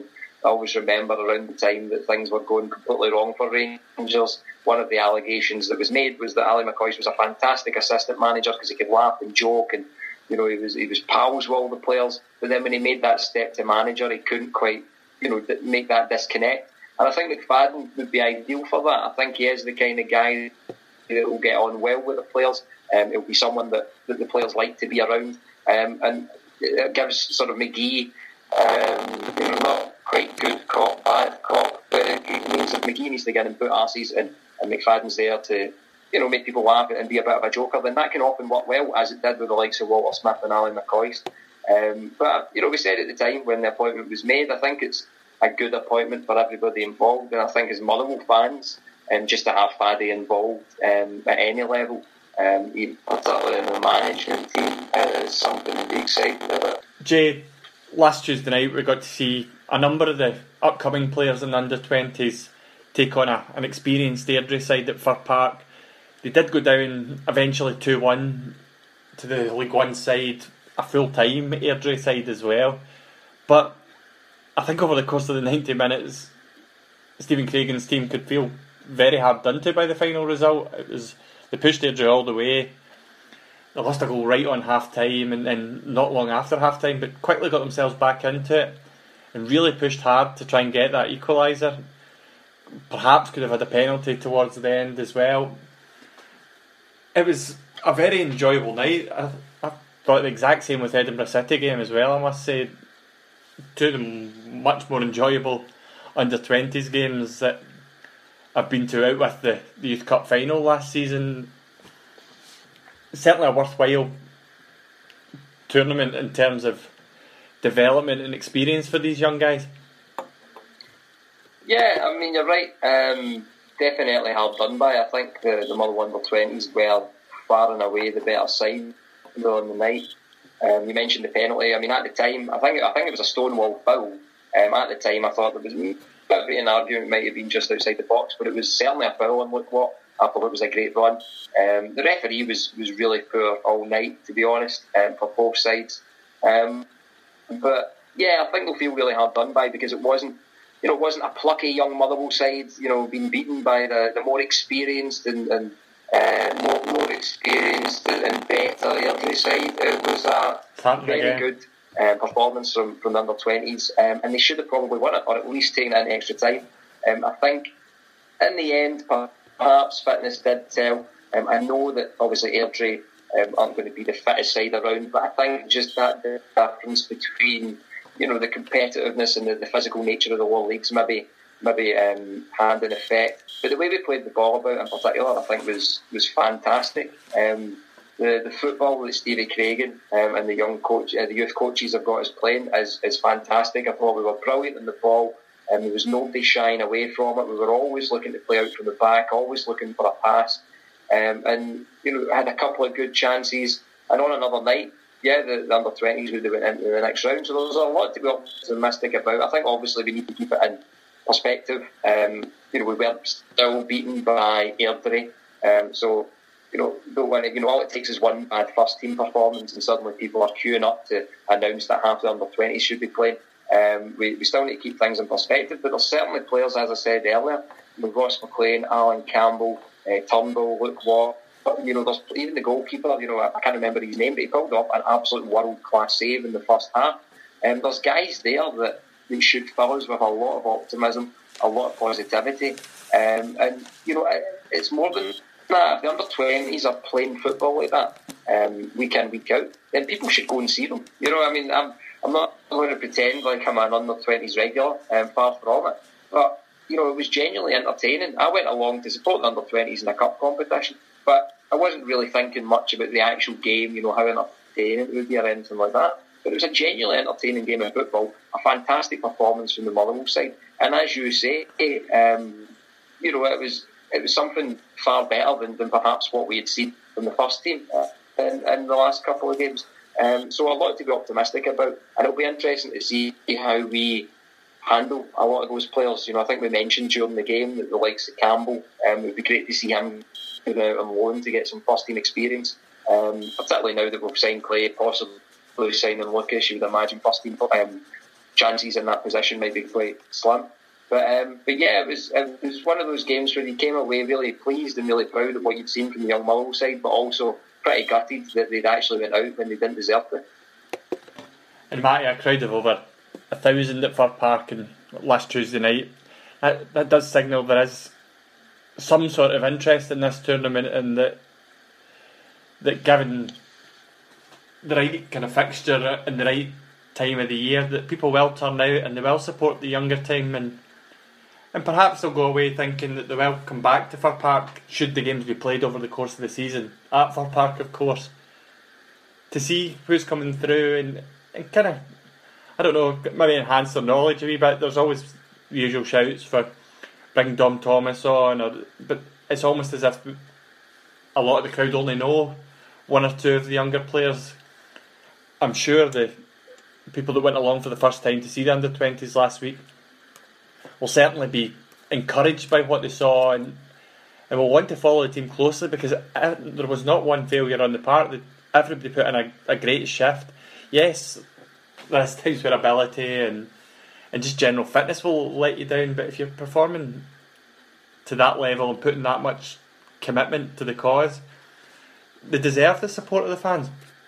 I always remember around the time that things were going completely wrong for Rangers, one of the allegations that was made was that Ally McCoist was a fantastic assistant manager because he could laugh and joke, and you know he was he was pals with all the players. But then when he made that step to manager, he couldn't quite you know make that disconnect. And I think McFadden would be ideal for that. I think he is the kind of guy that will get on well with the players. Um, it'll be someone that, that the players like to be around, um, and it gives sort of McGee, um, you know, not quite good cop, bad cop, but it, it means that McGee needs to get in and put arses in, and McFadden's there to, you know, make people laugh and be a bit of a joker. Then that can often work well, as it did with the likes of Walter Smith and Ally McCoist. Um, but you know, we said at the time when the appointment was made, I think it's a good appointment for everybody involved, and I think as Motherwell fans, and um, just to have Faddy involved um, at any level, um, even particularly in the management team, uh, is something to be excited about. Jay, last Tuesday night we got to see a number of the upcoming players in the under twenties take on a, an experienced Airdrie side at Fir Park. They did go down eventually two one to the League One side, a full-time Airdrie side as well. But I think over the course of the ninety minutes, Stephen Craigan's team could feel very hard done to by the final result. It was they pushed Airdrie all the way. They lost a goal right on half time and then not long after half time, but quickly got themselves back into it and really pushed hard to try and get that equaliser. Perhaps could have had a penalty towards the end as well. It was a very enjoyable night. I, I thought the exact same with the Edinburgh City game as well, I must say. Two of them much more enjoyable under twenties games that I've been to, out with the, the Youth Cup final last season. Certainly a worthwhile tournament in terms of development and experience for these young guys. Yeah, I mean, you're right. Um, definitely hard done by. I think the, the Motherwell under twenties were far and away the better side on the night. Um, you mentioned the penalty. I mean, at the time, I think I think it was a Stonewall foul. Um, at the time, I thought there was a bit of an argument, it might have been just outside the box, but it was certainly a foul. And look what, I thought it was a great run. Um, the referee was, was really poor all night, to be honest, um, for both sides. Um, but yeah, I think they'll feel really hard done by because it wasn't, you know, it wasn't a plucky young Motherwell side, you know, being beaten by the, the more experienced and, and uh, more, more experienced and better Airdrie side. It was a very again. good uh, performance from, from the under twenties, um, and they should have probably won it, or at least taken it in extra time. Um, I think in the end, perhaps fitness did tell. Um, I know that obviously Airdrie um, aren't going to be the fittest side around, but I think just that the difference between, you know, the competitiveness and the, the physical nature of the lower leagues maybe maybe um, had an effect. But the way we played the ball about in particular, I think was was fantastic. Um, the the football that Stevie Craigan um, and the young coach, uh, the youth coaches have got us playing is is fantastic. I thought we were brilliant in the ball, and there was nobody shying away from it. We were always looking to play out from the back, always looking for a pass, um, and you know had a couple of good chances. And on another night, yeah, the, the under twenties would have went into the next round. So there's a lot to be optimistic about. I think obviously we need to keep it in perspective. Um, you know, we were still beaten by Airdrie, um, so you know, don't want to, you know, all it takes is one bad first team performance, and suddenly people are queuing up to announce that half the under twenties should be playing. Um, we, we still need to keep things in perspective, but there's certainly players, as I said earlier, with Ross McLean, Alan Campbell, uh, Turnbull, Luke Watt. You know, there's even the goalkeeper. You know, I can't remember his name, but he pulled off an absolute world-class save in the first half. And um, there's guys there that they should fill us with a lot of optimism, a lot of positivity, um, and you know, it, it's more than that. If the under twenties are playing football like that, um, week in, week out, then people should go and see them. You know, I mean, I'm I'm not going to pretend like I'm an under twenties regular, um, far from it. But you know, it was genuinely entertaining. I went along to support the under twenties in a cup competition, but I wasn't really thinking much about the actual game. You know, how entertaining it would be or anything like that. But it was a genuinely entertaining game of football, a fantastic performance from the Motherwell side, and as you say, um, you know, it was it was something far better than, than perhaps what we had seen from the first team uh, in, in the last couple of games. Um, so a lot to be optimistic about, and it'll be interesting to see how we handle a lot of those players. You know, I think we mentioned during the game that the likes of Campbell, um, it would be great to see him going out on loan to get some first team experience, um, particularly now that we've signed Clay, possibly signing Lucas. You would imagine first team um, chances in that position might be quite slim. But um, but yeah, it was it was one of those games where you came away really pleased and really proud of what you'd seen from the young Motherwell side, but also pretty gutted that they'd actually went out when they didn't deserve it. And Matty, a crowd of over a thousand at Fir Park and last Tuesday night, that, that does signal there is some sort of interest in this tournament, and that that given the right kind of fixture and the right time of the year, that people will turn out and they will support the younger team, and and perhaps they'll go away thinking that they will come back to Fir Park should the games be played over the course of the season at Fir Park, of course, to see who's coming through and, and kind of, I don't know, maybe enhance their knowledge a wee bit. There's always the usual shouts for bring Dom Thomas on, or but it's almost as if a lot of the crowd only know one or two of the younger players. I'm sure the people that went along for the first time to see the under twenties last week will certainly be encouraged by what they saw, and, and will want to follow the team closely, because it, there was not one failure on the part. Everybody put in a, a great shift. Yes, there's times where ability and and just general fitness will let you down, but if you're performing to that level and putting that much commitment to the cause, they deserve the support of the fans.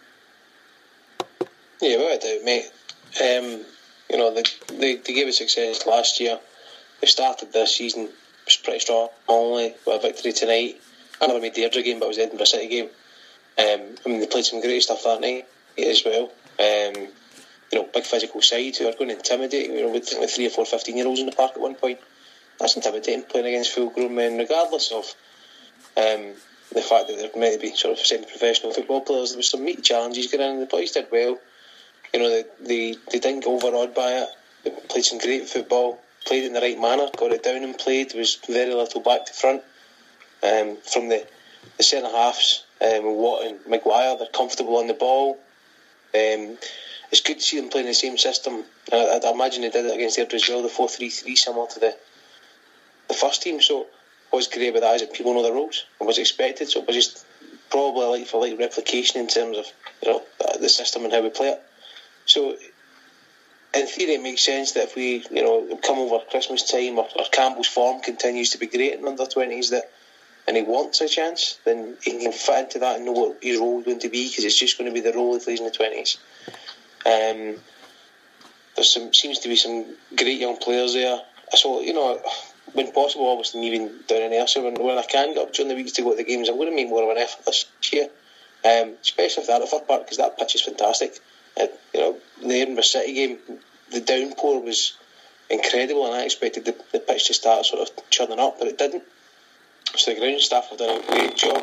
Yeah, without a doubt, mate. Um, you know, they, they, they gave us success last year. They started this season was pretty strong, only with a victory tonight. I never made the Airdrie game, but it was the Edinburgh City game. Um, I mean, they played some great stuff that night as well. Um, you know, big physical side who are going to intimidate. You know, with like three or four fifteen-year-olds in the park at one point. That's intimidating, playing against full-grown men, regardless of um, the fact that they're meant to be sort of semi-professional football players. There was some meaty challenges going in, and the boys did well. You know, they, they, they didn't get overawed by it. They played some great football, played it in the right manner, got it down and played. There was very little back to front. Um, from the, the centre-halves, um, Watt and Maguire, they're comfortable on the ball. Um, it's good to see them playing the same system. And I, I imagine they did it against Airdrie as well, the four three three, similar to the, the first team. So what's great about that is that people know the roles and what's expected. So it was just probably a like for like replication in terms of, you know, the system and how we play it. So, in theory, it makes sense that if we, you know, come over Christmas time, or, or Campbell's form continues to be great in under twenties, that, and he wants a chance, then he can fit into that and know what his role is going to be, because it's just going to be the role he plays in the twenties. Um, there seems to be some great young players there. So, you know, when possible, obviously, even down in Ayrshire, when, when I can get up during the weeks to go to the games, I'm going to make more of an effort this year, um, especially if they're at Fir Park, because that pitch is fantastic. Uh, you know, the Edinburgh City game, the downpour was incredible, and I expected the, the pitch to start sort of churning up, but it didn't. So the ground staff have done a great job.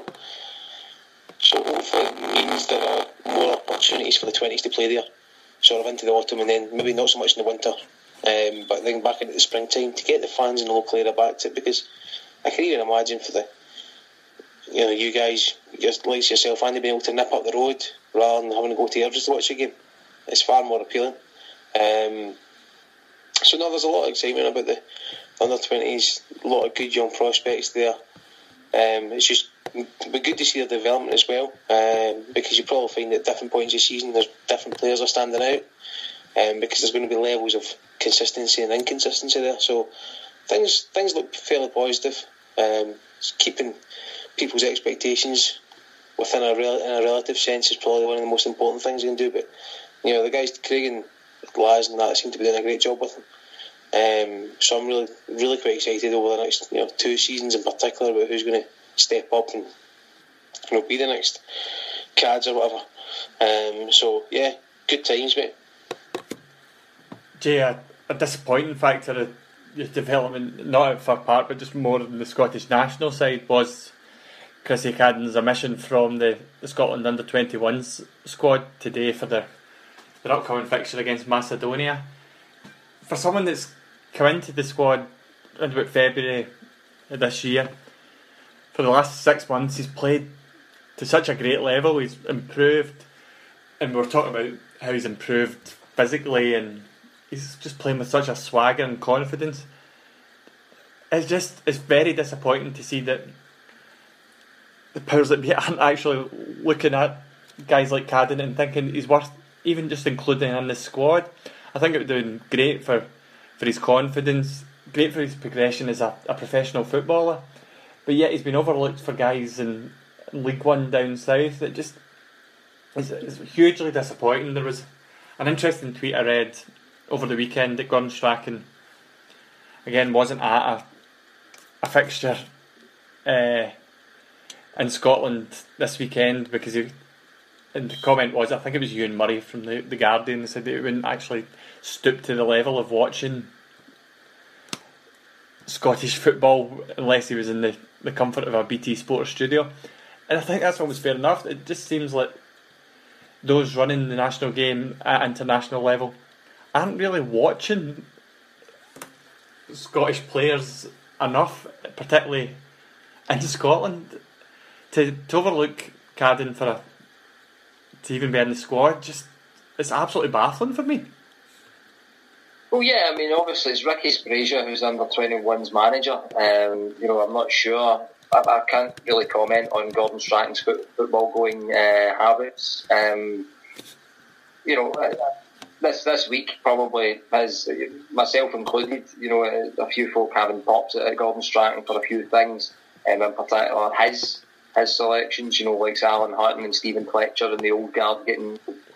So hopefully it means there are more opportunities for the twenties to play there, sort of into the autumn, and then maybe not so much in the winter, um, but then back into the springtime to get the fans in the local area back to it, because I can even imagine for the, you know, you guys, just like yourself, Andy, being able to nip up the road rather than having to go to Airdrie to watch a game. It's far more appealing. Um, so no, there's a lot of excitement about the under twenties, a lot of good young prospects there. Um, it's just it'd be good to see their development as well, um, because you probably find that at different points of the season there's different players are standing out, um, because there's going to be levels of consistency and inconsistency there. So things things look fairly positive. Um, keeping people's expectations within a, rel- in a relative sense is probably one of the most important things you can do. But you know, the guys Craig and Laz and that seem to be doing a great job with them. Um, so I'm really, really quite excited over the next, you know, two seasons in particular about who's going to step up and, you know, be the next Cads or whatever. Um, so yeah, good times, mate. Jay, a, a disappointing factor of your development, not at Fir Park, but just more on the Scottish national side, was Chrissy Cadden's omission from the, the Scotland under twenty-ones squad today for their, their upcoming fixture against Macedonia. For someone that's come into the squad in about February of this year, for the last six months he's played to such a great level. He's improved, and we're talking about how he's improved physically, and he's just playing with such a swagger and confidence. It's just, it's very disappointing to see that the powers that be aren't actually looking at guys like Cadden and thinking he's worth even just including in the squad. I think it would have been great for, for his confidence, great for his progression as a, a professional footballer. But yet he's been overlooked for guys in League One down south. That just is, is hugely disappointing. There was an interesting tweet I read over the weekend that Gordon Strachan again wasn't at a, a fixture uh, in Scotland this weekend because he, and the comment was, I think it was Ewan Murray from the, the Guardian, said that he wouldn't actually stoop to the level of watching Scottish football unless he was in the, the comfort of a B T Sport studio. And I think that's almost fair enough. It just seems like those running the national game at international level aren't really watching Scottish players enough, particularly in Scotland, to, to overlook Cadden for a to even be in the squad. Just, it's absolutely baffling for me. Well, yeah, I mean, obviously it's Ricky Sprazier who's under twenty-one's manager. Um, you know, I'm not sure. I, I can't really comment on Gordon Strachan's foot, football-going uh, habits. Um, you know, uh, this this week probably has, myself included, you know, a, a few folk having popped at Gordon Strachan for a few things, um, in particular his his selections. You know, like Alan Hutton and Stephen Fletcher and the old guard getting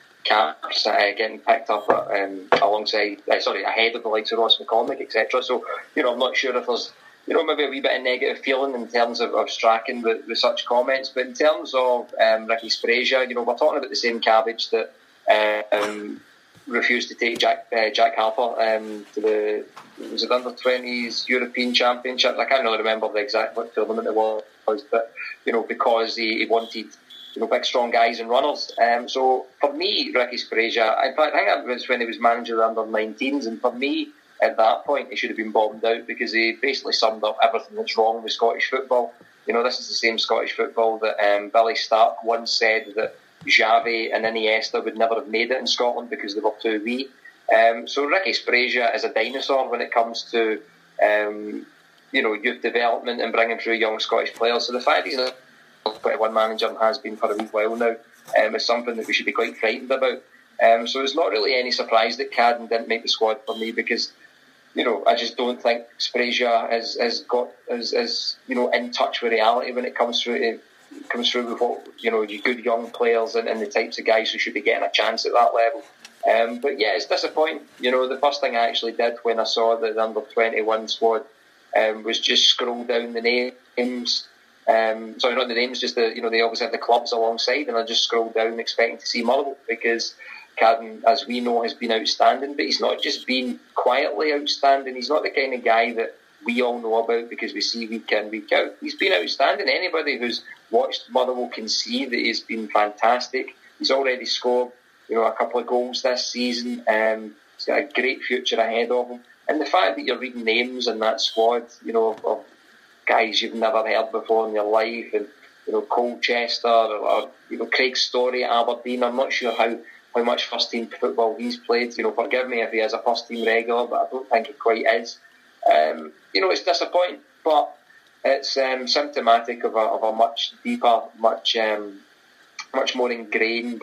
caps, uh, getting picked up at, um, alongside, uh, sorry, ahead of the likes of Ross McCormick, et cetera. So, you know, I'm not sure if there's, you know, maybe a wee bit of negative feeling in terms of, of Strachan with, with such comments. But in terms of um, Ricky Sprazier, you know, we're talking about the same cabbage that uh, um, refused to take Jack uh, Jack Harper um, to the, was it under twenties European Championships? I can't really remember the exact what tournament it was, but, you know, because he, he wanted, you know, big strong guys and runners. Um, so for me, Ricky Sprazier, in fact, I think that was when he was manager of the under nineteens, and for me, at that point, he should have been bombed out because he basically summed up everything that's wrong with Scottish football. You know, this is the same Scottish football that um, Billy Stark once said that Xavi and Iniesta would never have made it in Scotland because they were too wee. Um, so Ricky Sprazier is a dinosaur when it comes to, um, you know, youth development and bringing through young Scottish players. So the fact he's a twenty-one manager and has been for a wee while now um, is something that we should be quite frightened about. Um, so it's not really any surprise that Cadden didn't make the squad for me because, you know, I just don't think Sprazier has, has got is, is you know in touch with reality when it comes through to, comes through with what, you know, your good young players and, and the types of guys who should be getting a chance at that level. Um, but yeah, it's disappointing. You know, the first thing I actually did when I saw the under twenty-one squad um, was just scroll down the names. Um, sorry, not the names, just the, you know, they always have the clubs alongside, and I just scrolled down expecting to see Motherwell because Cadden, as we know, has been outstanding, but he's not just been quietly outstanding. He's not the kind of guy that we all know about because we see week in, week out. He's been outstanding. Anybody who's watched Motherwell can see that he's been fantastic. He's already scored, you know, a couple of goals this season. Um, he's got a great future ahead of him. And the fact that you're reading names in that squad, you know, of, of guys you've never heard before in your life, and, you know, Colchester or, or you know, Craig Story at Aberdeen. I'm not sure how how much first team football he's played. You know, forgive me if he is a first team regular, but I don't think he quite is. Um, you know, it's disappointing, but it's um, symptomatic of a, of a much deeper, much um, much more ingrained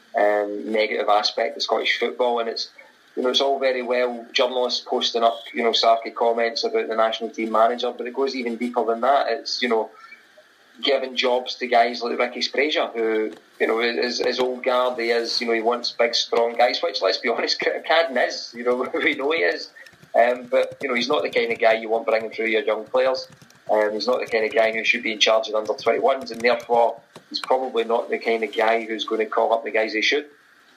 um, negative aspect of Scottish football. And it's, you know, it's all very well journalists posting up, you know, sarky comments about the national team manager, but it goes even deeper than that. It's, you know, giving jobs to guys like Ricky Sprazier, who, you know, is, is old guard. He is, you know, he wants big, strong guys, which, let's be honest, Cadden is. You know, we know he is. Um, but, you know, he's not the kind of guy you want bringing through your young players. Um, he's not the kind of guy who should be in charge of under twenty-ones, and therefore he's probably not the kind of guy who's going to call up the guys he should.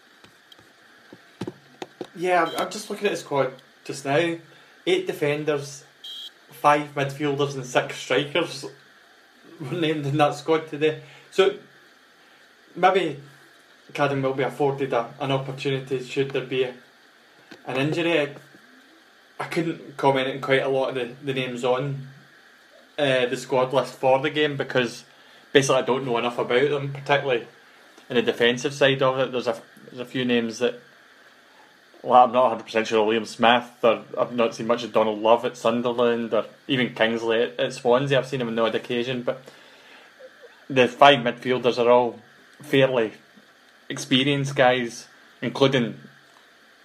Yeah, I'm just looking at the squad just now. Eight defenders, five midfielders and six strikers were named in that squad today. So maybe Cadden will be afforded a, an opportunity should there be a, an injury. I, I couldn't comment on quite a lot of the, the names on uh, the squad list for the game because basically I don't know enough about them, particularly in the defensive side of it. There's a, there's a few names that, well, I'm not one hundred percent sure Liam Smith, or I've not seen much of Donald Love at Sunderland, or even Kingsley at, at Swansea. I've seen him on the odd occasion, but the five midfielders are all fairly experienced guys, including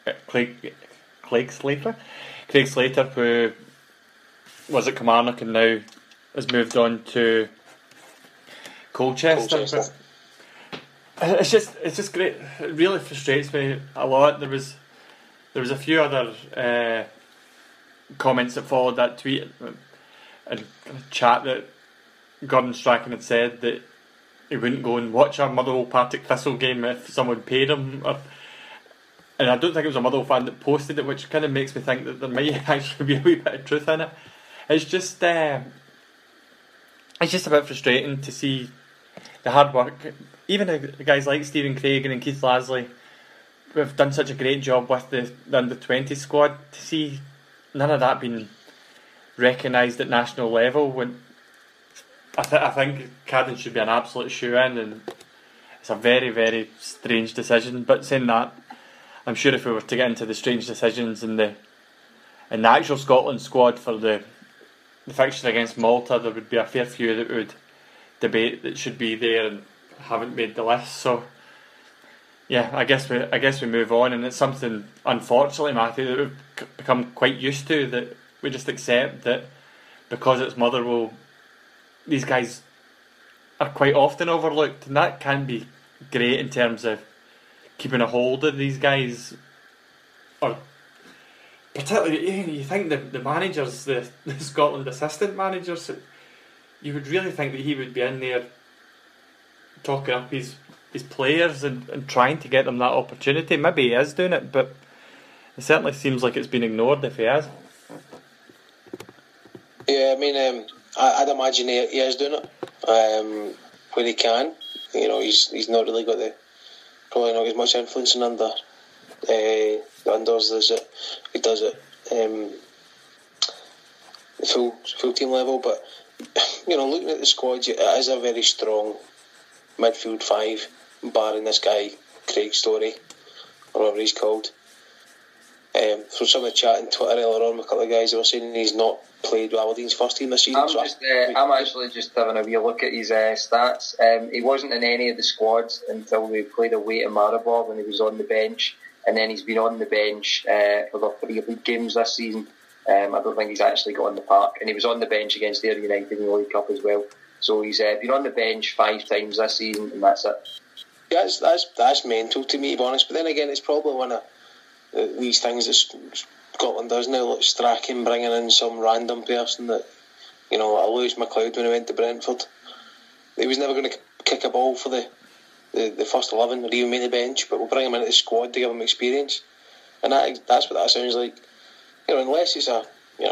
Craig, Craig Slater, Craig Slater, who was at Kilmarnock and now has moved on to Colchester. Colchester. It's just, it's just great. It really frustrates me a lot. There was, there was a few other uh, comments that followed that tweet and a chat that Gordon Strachan had said that he wouldn't go and watch a Motherwell Partick Thistle game if someone paid him. Or, and I don't think it was a Motherwell fan that posted it, which kind of makes me think that there might actually be a wee bit of truth in it. It's just, uh, it's just a bit frustrating to see the hard work. Even the guys like Stephen Craigan and Keith Lasley, who have done such a great job with the, the under twenty squad, to see none of that being recognised at national level. When I, th- I think Cadden should be an absolute shoe-in, and it's a very, very strange decision. But saying that, I'm sure if we were to get into the strange decisions in the in the actual Scotland squad for the the fixture against Malta, there would be a fair few that would debate that should be there and haven't made the list. So yeah, I guess we I guess we move on, and it's something, unfortunately, Matthew, that we've become quite used to, that we just accept that because it's Motherwell, these guys are quite often overlooked, and that can be great in terms of keeping a hold of these guys. Or particularly, you think the, the managers, the, the Scotland assistant managers, you would really think that he would be in there talking up his, his players and, and trying to get them that opportunity. Maybe he is doing it, but it certainly seems like it's been ignored if he is. Yeah, I mean, um, I, I'd imagine he, he is doing it um, when he can. You know, he's he's not really got the probably not as much influence in under uh, the unders as it he does it um, the full full team level. But you know, looking at the squad, it is a very strong midfield five, barring this guy Craig Story or whatever he's called. Um, from some of the chat on Twitter earlier on, a couple of guys were saying he's not played with Aberdeen's first team this season. I'm, so just, uh, I'm actually just having a wee look at his uh, stats. Um, he wasn't in any of the squads until we played away to Maribor when he was on the bench, and then he's been on the bench uh, for the three league games this season. Um, I don't think he's actually got on the park, and he was on the bench against Ayr United in the League Cup as well. So he's uh, been on the bench five times this season, and that's it. Yeah, that's, that's, that's mental to me, to be honest. But then again, it's probably one of uh, these things that Scotland does now, like Strachan bringing in some random person that, you know, like Lewis McLeod when he went to Brentford. He was never going to kick a ball for the, the, the first eleven or even make the bench, but we'll bring him into the squad to give him experience. And that, that's what that sounds like. You know, unless it's a, you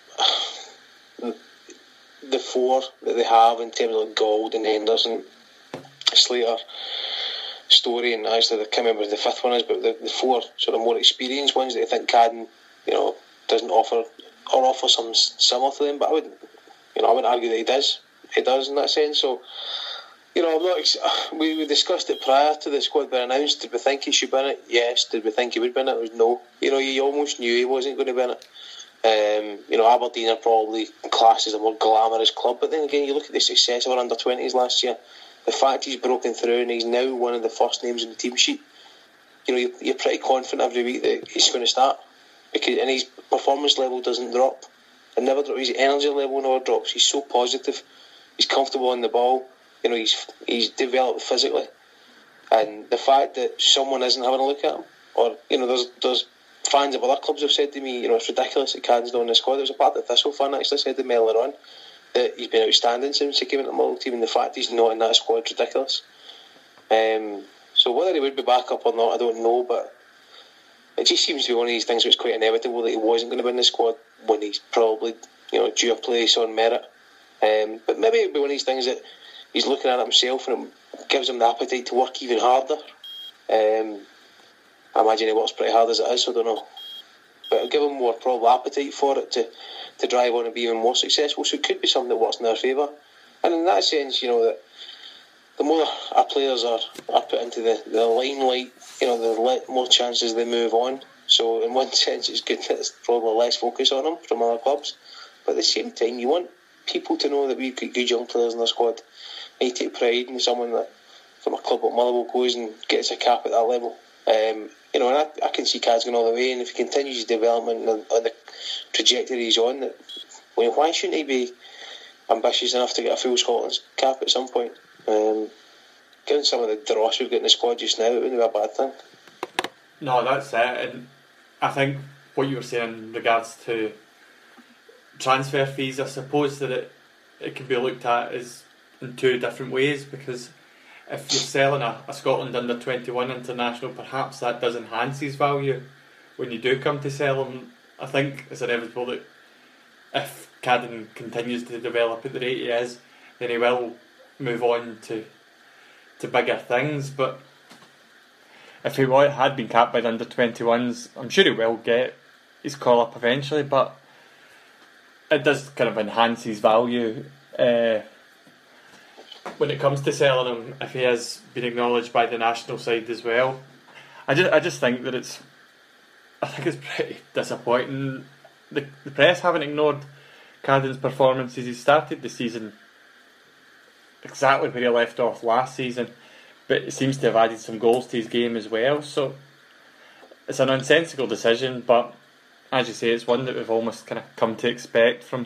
know, the four that they have in terms of like Gold and Henderson, Slater, Story, and actually I can't remember what the fifth one is, but the, the four sort of more experienced ones that I think Cadden, you know, doesn't offer or offer some similar to them. But I would, you know, I wouldn't argue that he does. He does in that sense. So, you know, I'm not. Ex- we, we discussed it prior to the squad being announced. Did we think he should be in it? Yes. Did we think he would be in it? It was no. You know, you almost knew he wasn't going to be in it. Um, you know, Aberdeen are probably classed as a more glamorous club, but then again, you look at the success of our under twenties last year. The fact he's broken through and he's now one of the first names in the team sheet. You know, you're, you're pretty confident every week that he's going to start, because and his performance level doesn't drop. It never drops. His energy level never drops. He's so positive. He's comfortable on the ball. You know, he's he's developed physically, and the fact that someone isn't having a look at him, or you know, there's there's fans of other clubs have said to me, you know, it's ridiculous that Cadden's not in the squad. There was a part of the Thistle fan actually said to me earlier on that he's been outstanding since he came into the model team, and the fact he's not in that squad is ridiculous. Um, so whether he would be back up or not, I don't know, but it just seems to be one of these things where it's quite inevitable that he wasn't going to be in the squad when he's probably, you know, due a place on merit. Um, but maybe it'll be one of these things that he's looking at it himself and it gives him the appetite to work even harder. Um, I imagine he works pretty hard as it is, so I don't know. But it'll give him more probable appetite for it to, to drive on and be even more successful, so it could be something that works in their favour. And in that sense, you know, that the more our players are, are put into the, the limelight, you know, the more chances they move on. So in one sense, it's good that there's probably less focus on them from other clubs. But at the same time, you want people to know that we've got good young players in the squad. And you take pride in someone that, from a club like Motherwell, goes and gets a cap at that level. Um, you know, and I, I can see Kaz going all the way, and if he continues his development on, on the trajectory he's on, that, well, why shouldn't he be ambitious enough to get a full Scotland's cap at some point? Um, given some of the dross we've got in the squad just now, it wouldn't be a bad thing. No, that's it, and I think what you were saying in regards to transfer fees, I suppose that it, it can be looked at as in two different ways, because if you're selling a, a Scotland under twenty-one international, perhaps that does enhance his value when you do come to sell him. I think it's inevitable that if Cadden continues to develop at the rate he is, then he will move on to to bigger things. But if he had been capped by the under twenty-ones, I'm sure he will get his call up eventually, but it does kind of enhance his value uh, when it comes to selling him, if he has been acknowledged by the national side as well. I just I just think that it's I think it's pretty disappointing. The, the press haven't ignored Cadden's performances. He started the season exactly where he left off last season, but it seems to have added some goals to his game as well. So it's a nonsensical decision, but as you say, it's one that we've almost kind of come to expect from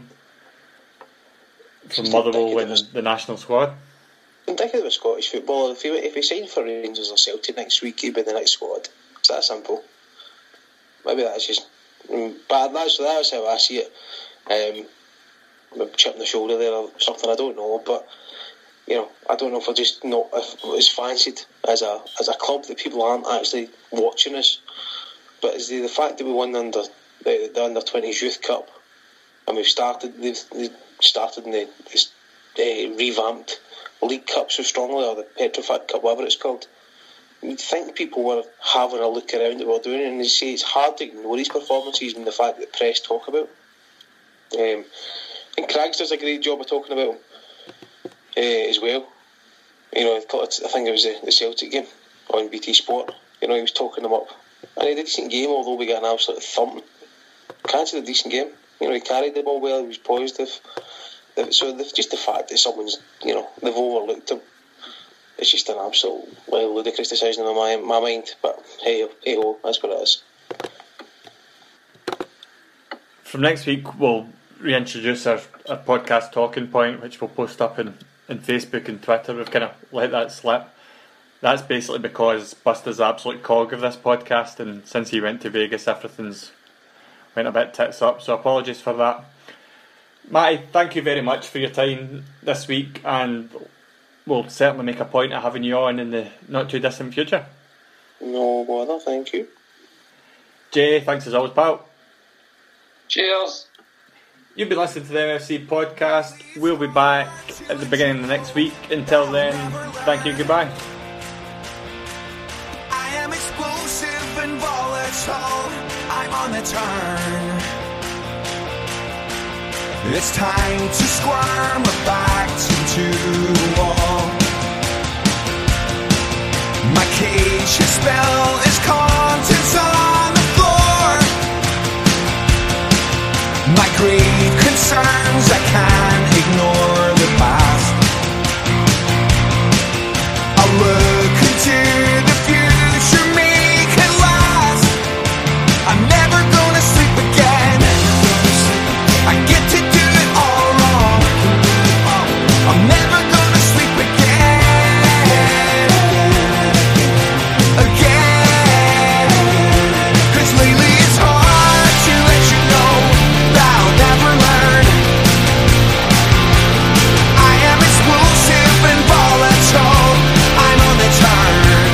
from Motherwell in the, the national squad. Indicative of Scottish football. If he if he signed for Rangers or Celtic next week, he'd be the next squad. It's that simple. Maybe that's just bad. That's that's how I see it. Um, maybe chip on the shoulder there or something. I don't know, but you know, I don't know if we're just not as fancied as a as a club that people aren't actually watching us. But is the, the fact that we won under the, the under twenties Youth Cup, and we've started they've, they've started in the this, uh, revamped League Cup so strongly, or the Petrofac Cup, whatever it's called. You'd think people were having a look around at what we're doing, and you see it's hard to ignore his performances and the fact that the press talk about. Um, and Craigs does a great job of talking about him uh, as well. You know, I think it was the, the Celtic game on B T Sport. You know, he was talking them up, and he did a decent game, although we got an absolute thumping. Craigs had a decent game. You know, he carried the ball well. He was positive. So the, just the fact that someone's, you know, they've overlooked him, it's just an absolute well, ludicrous decision in my, my mind. But hey, hey ho, that's what it is. From next week, we'll reintroduce our, our podcast Talking Point, which we'll post up in, in Facebook and Twitter. We've kind of let that slip. That's basically because Buster's the absolute cog of this podcast, and since he went to Vegas, everything's went a bit tits up. So apologies for that. Matty, thank you very much for your time this week, and we'll certainly make a point of having you on in the not too distant future. No bother, thank you. Jay, thanks as always, pal. Cheers. You've been listening to the M F C podcast. We'll be back at the beginning of the next week. Until then, thank you, goodbye. I am explosive and volatile. I'm on the turn. It's time to squirm back into the wall. My cage spell is contents on the floor. My grave concerns, I can't ignore the past. I look into the future, make it last. I'm never gonna sleep again. I get to do it all wrong. I'm never gonna sleep again. Again. Cause lately it's hard to let you know that I'll never learn. I am explosive and volatile. I'm on the turn.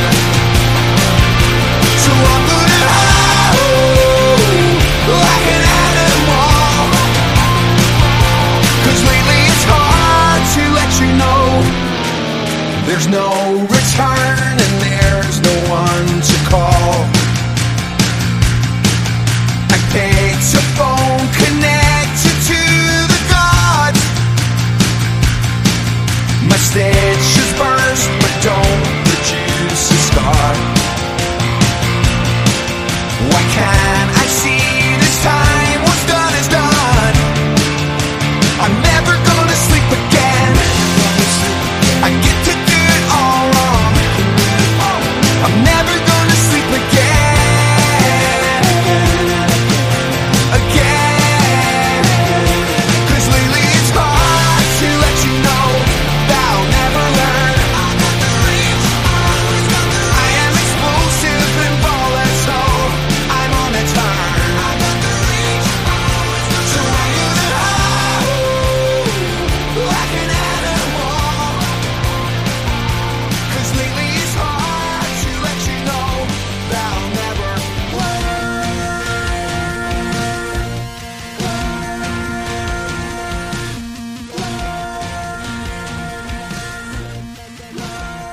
So I'm gonna howl like an animal. Cause lately it's hard to let you know there's no return and there's no one to call. I picked a